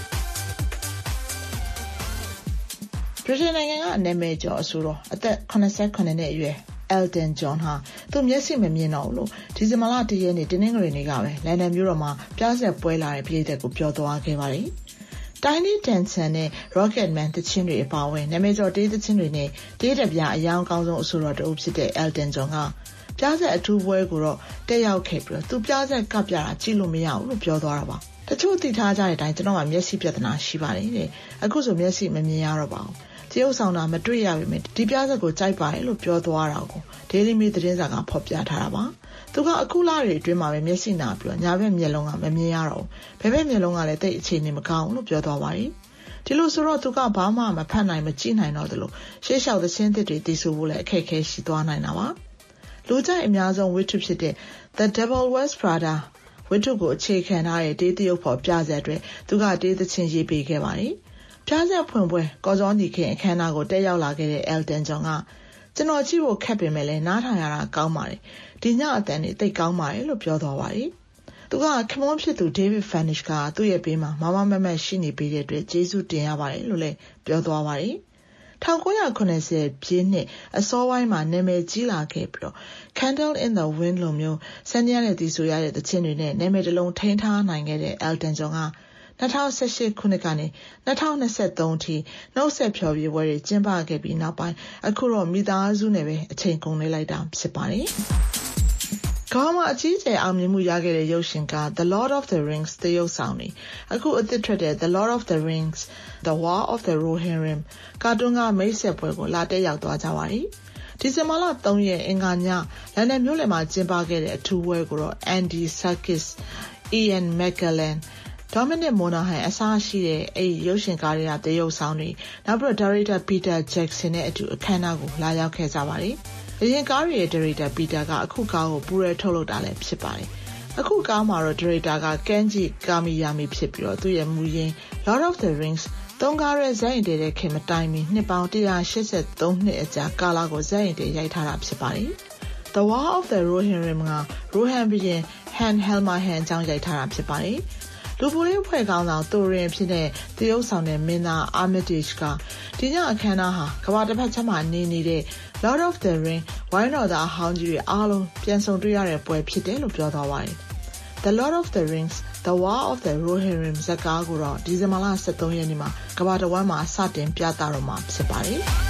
[SPEAKER 4] ဗြိတိန်နိုင်ငံကနာမည်ကျော်အဆိုတော်အသက်၇၇နှစ်အရွယ် Elton John ဟာသူမျက်စိမမြင်တော့ဘူးလို့ဒီဇင်ဘာလ၁ရက်နေ့တင်းနှင်းငွေတွေကပဲလန်ဒန်မြို့တော်မှာပြဿနာပွဲလာတဲ့ပြည်သက်ကိုပြောသွားခဲ့ပါတယ်။ Tiny Dancer နဲ့ Rocketman သချင်းတွေအပါအဝင်နာမည်ကျော်တေးသချင်းတွေနဲ့တေးတပြအယောင်ကောင်းဆုံးအဆိုတော်တဦးဖြစ်တဲ့ Elton John ကပြဿနာအထူးပွဲကိုတော့တက်ရောက်ခဲ့ပြီးတော့သူပြဿနာကပြတာကြည့်လို့မရဘူးလို့ပြောသွားတာပါ။တချို့သိထားကြတဲ့အတိုင်းကျွန်တော်ကမျက်စိပြဿနာရှိပါတယ်တဲ့။အခုဆိုမျက်စိမမြင်ရတော့ပါဘူး။တရုပ်ဆောင်တာမတွေ့ရပေမဲ့ဒီပြဿနာကိုကြိုက်ပါတယ်လို့ပြောသွားတာကို Daily Mail သတင်းစာကဖော်ပြထားတာပါ။သူကအခုလတွေအတွင်းမှာပဲမျက်စိနာပြီးတော့ညာဘက်မျက်လုံးကမမြင်ရတော့ဘူး။ဘယ်ဘက်မျက်လုံးကလည်းတိတ်အခြေအနေမကောင်းဘူးလို့ပြောသွားပါတယ်။ဒီလိုဆိုတော့သူကဘာမှမဖတ်နိုင်မကြည့်နိုင်တော့သလိုရှေ့လျှောက်သချင်းသစ်တွေတည်ဆူဖို့လည်းအခက်အခဲရှိသွားနိုင်တာပါ။လူကြိုက်အများဆုံးဝတ္ထုဖြစ်တဲ့ The Devil Wears Prada ဝတ္ထုကိုအခြေခံထားတဲ့တေးသရုပ်ဖော်ပြဆက်အတွက်သူကတေးသချင်းရေးပေးခဲ့ပါတယ်။ပြဆက်ဖွင့်ပွဲကော်စောညီခင်အခမ်းအနားကိုတက်ရောက်လာခဲ့တဲ့ Elton John ကကျွန်တော်ကြည့်ဖို့ခက်ပေမဲ့လည်းနားထောင်ရတာကောင်းပါတယ်။ဒီညအတန်တွေတိတ်ကောင်းပါတယ်လို့ပြောသွားပါတယ်။သူကခမွန်ဖြစ်သူ David Fanish ကသူ့ရဲ့ဘေးမှာမမမမတ်ရှိနေပေးတဲ့အတွက်ကျေးဇူးတင်ရပါတယ်လို့လည်းပြောသွားပါတယ်။၁၉၇၀ပြည့်နှစ်အစောပိုင်းမှာနာမည်ကြီးလာခဲ့ပြီးတော့ Candle in the Wind လိုမျိုးစနေရက်တည်ဆိုရတဲ့သချင်းတွေနဲ့နာမည်တစ်လုံးထိန်းထားနိုင်ခဲ့တဲ့ Elton John က၂၀၁၈ခုနှစ်ကနေ၂၀၂၃အထိနှုတ်ဆက်ဖျော်ဖြေပွဲတွေကျင်းပခဲ့ပြီးနောက်ပိုင်းအခုတော့မိသားစုနဲ့ပဲအချိန်ကုန်နေလိုက်တာဖြစ်ပါတယ်။ကောင်းမအကြီးကျယ်အောင်မြင်မှုရခဲ့တဲ့ရုပ်ရှင်က The Lord of the Rings သရုပ်ဆောင်နေအခုအသစ်ထွက်တဲ့ The Lord of the Rings The War of the Rohirrim ကာတွန်းကမိတ်ဆက်ပွဲကိုလာတက်ရောက်သွားကြပါတယ်။ဒီဇင်ဘာလ၃ရက်အင်္ဂါညလန်ဒန်မြို့လယ်မှာကျင်းပခဲ့တဲ့အထူးပွဲကိုတော့ Andy Serkis, Ian McKellen, Dominic Monaghan အစားရှိတဲ့အဲ့ရုပ်ရှင်ကားတွေကသရုပ်ဆောင်နေနောက်ပြီးတော့ Director Peter Jackson နဲ့အတူအခမ်းအနားကိုလာရောက်ခဲ့ကြပါတယ်။အရင်ကားရဲ့ Director Peter ကအခုကားကိုပူရဲထုတ်လုပ်တာလည်းဖြစ်ပါတယ်။အခုကားမှာတော့ Director က Kenji Kamiyami ဖြစ်ပြီးတော့သူ့ရဲ့မူရင်း Lord of the Rings သုံးကားရဲဇာတ်ရင်တဲ့ခင်မတိုင်မီနှစ်ပေါင်း၁၈၃နှစ်အကြာကာလကိုဇာတ်ရင်တဲ့ရိုက်ထားတာဖြစ်ပါတယ်။ The War of the Rohirrim က Rohan ဘုရင် Han Halmahan အကြောင်းရိုက်ထားတာဖြစ်ပါတယ်။လူပိုလေးအဖွဲ့ကောင်းဆောင်သူရင်ဖြစ်တဲ့တရုပ်ဆောင်တဲ့မင်းသား Armitage ကဒီညအခမ်းအနားဟာကမ္ဘာတစ်ဖက်ခြမ်းမှာနေနေတဲ့ Lord of the Ring ဝိုင်းတော်သားအဟောင်းကြီးတွေအားလုံးပြန်ဆုံတွေ့ရတဲ့ပွဲဖြစ်တယ်လို့ပြောသွားပါတယ်။ The Lord of the Rings The War of the Rohirrim ဇာတ်ကားကိုတော့ဒီဇင်ဘာလ၁၃ရက်နေ့မှာကမ္ဘာတစ်ဝန်းမှာစတင်ပြသတော့မှာဖြစ်ပါတယ်။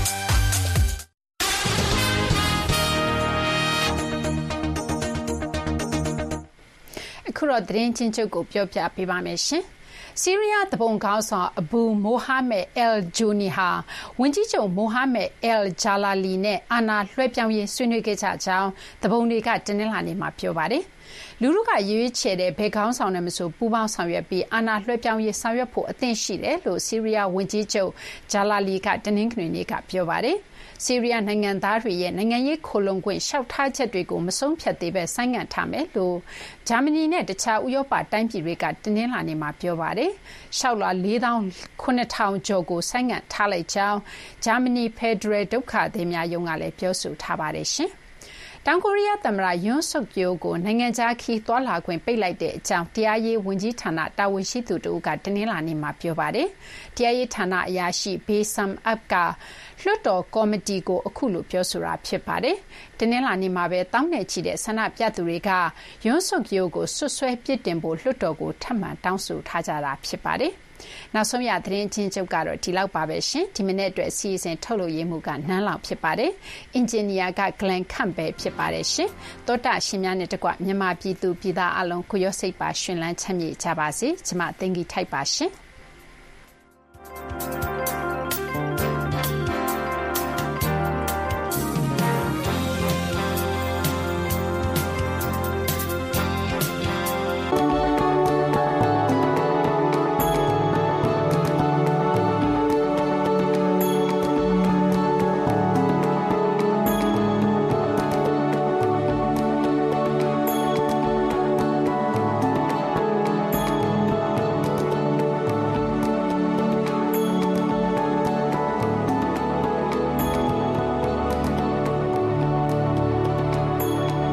[SPEAKER 2] အခုတော့သတင်းချင်းချုပ်ကိုပြောပြပေးပါမယ်ရှင်။ဆီးရီးယားတပုံကောင်းဆောင်အဘူမိုဟာမက်အယ်ဂျူနီဟာဝန်ကြီးချုပ်မိုဟာမက်အယ်ဂျာလာလီနဲ့အာဏာလွှဲပြောင်းရေးဆွေးနွေးခဲ့ကြကြောင်းတပုံတွေကတင်းနှင်းလာနေမှာပြောပါတယ်။လူလူကရွေးချယ်တဲ့ဘယ်ကောင်းဆောင်နဲ့မဆိုပူးပေါင်းဆောင်ရွက်ပြီးအာဏာလွှဲပြောင်းရေးဆောင်ရွက်ဖို့အသင့်ရှိတယ်လို့ဆီးရီးယားဝန်ကြီးချုပ်ဂျာလာလီကတင်းနှင်းခွေနေကပြောပါတယ်။ဆီးရီးယားနိုင်ငံသားတွေရဲ့နိုင်ငံရေးခိုလှုံခွင့်လျှောက်ထားချက်တွေကိုမဆုံးဖြတ်သေးပဲဆိုင်းငံ့ထားမယ်လို့ဂျာမနီနဲ့တခြားဥရောပတိုင်းပြည်တွေကတင်းနှင်းလာနေမှာပြောပါတယ်။လျှောက်လွှာလေးသောင်းခုနှစ်ထောင်ကျော်ကိုဆိုင်းငံ့ထားလိုက်ကြောင်းဂျာမနီဖက်ဒရယ်ဒုက္ခသည်များယုံကလည်းပြောဆိုထားပါတယ်ရှင်။တောင်ကိုရီးယားသမ္မတယွန်းဆုတ်ယိုကိုနိုင်ငံခြားခီးသွားလာခွင့်ပိတ်လိုက်တဲ့အကြောင်းတရားရေးဝန်ကြီးဌာနတာဝန်ရှိသူတို့ကတင်းနှင်းလာနေမှာပြောပါတယ်။တရားရေးဌာနအရာရှိဘေးဆမ်အပ်ကလွှတ်တော်ကော်မတီကိုအခုလိုပြောဆိုတာဖြစ်ပါတယ်။တင်းနှင်းလာနေမှာပဲတောင်းနေချီတဲ့ဆန္ဒပြသူတွေကယွန်းဆုတ်ယိုကိုဆွဆွဲပြစ်တင်ဖို့လွှတ်တော်ကိုထပ်မံတောင်းဆိုထားကြတာဖြစ်ပါတယ်။နောက်ဆုံးရသတင်းချင်းချုပ်ကတော့ဒီလောက်ပါပဲရှင်ဒီမနေ့အတွက်စီစဉ်ထုတ်လို့ရမှုကနန်းလောက်ဖြစ်ပါတယ်အင်ဂျင်နီယာက Glenn Campbell ဖြစ်ပါတယ်ရှင်သောတာရှင်များနဲ့တကွမြန်မာပြည်သူပြည်သားအလုံးကိုရောစိတ်ပါရှင်လန်းချမ်းမြေ့ကြပါစေကျွန်မသိင်္ဂီထိုက်ပါရှင်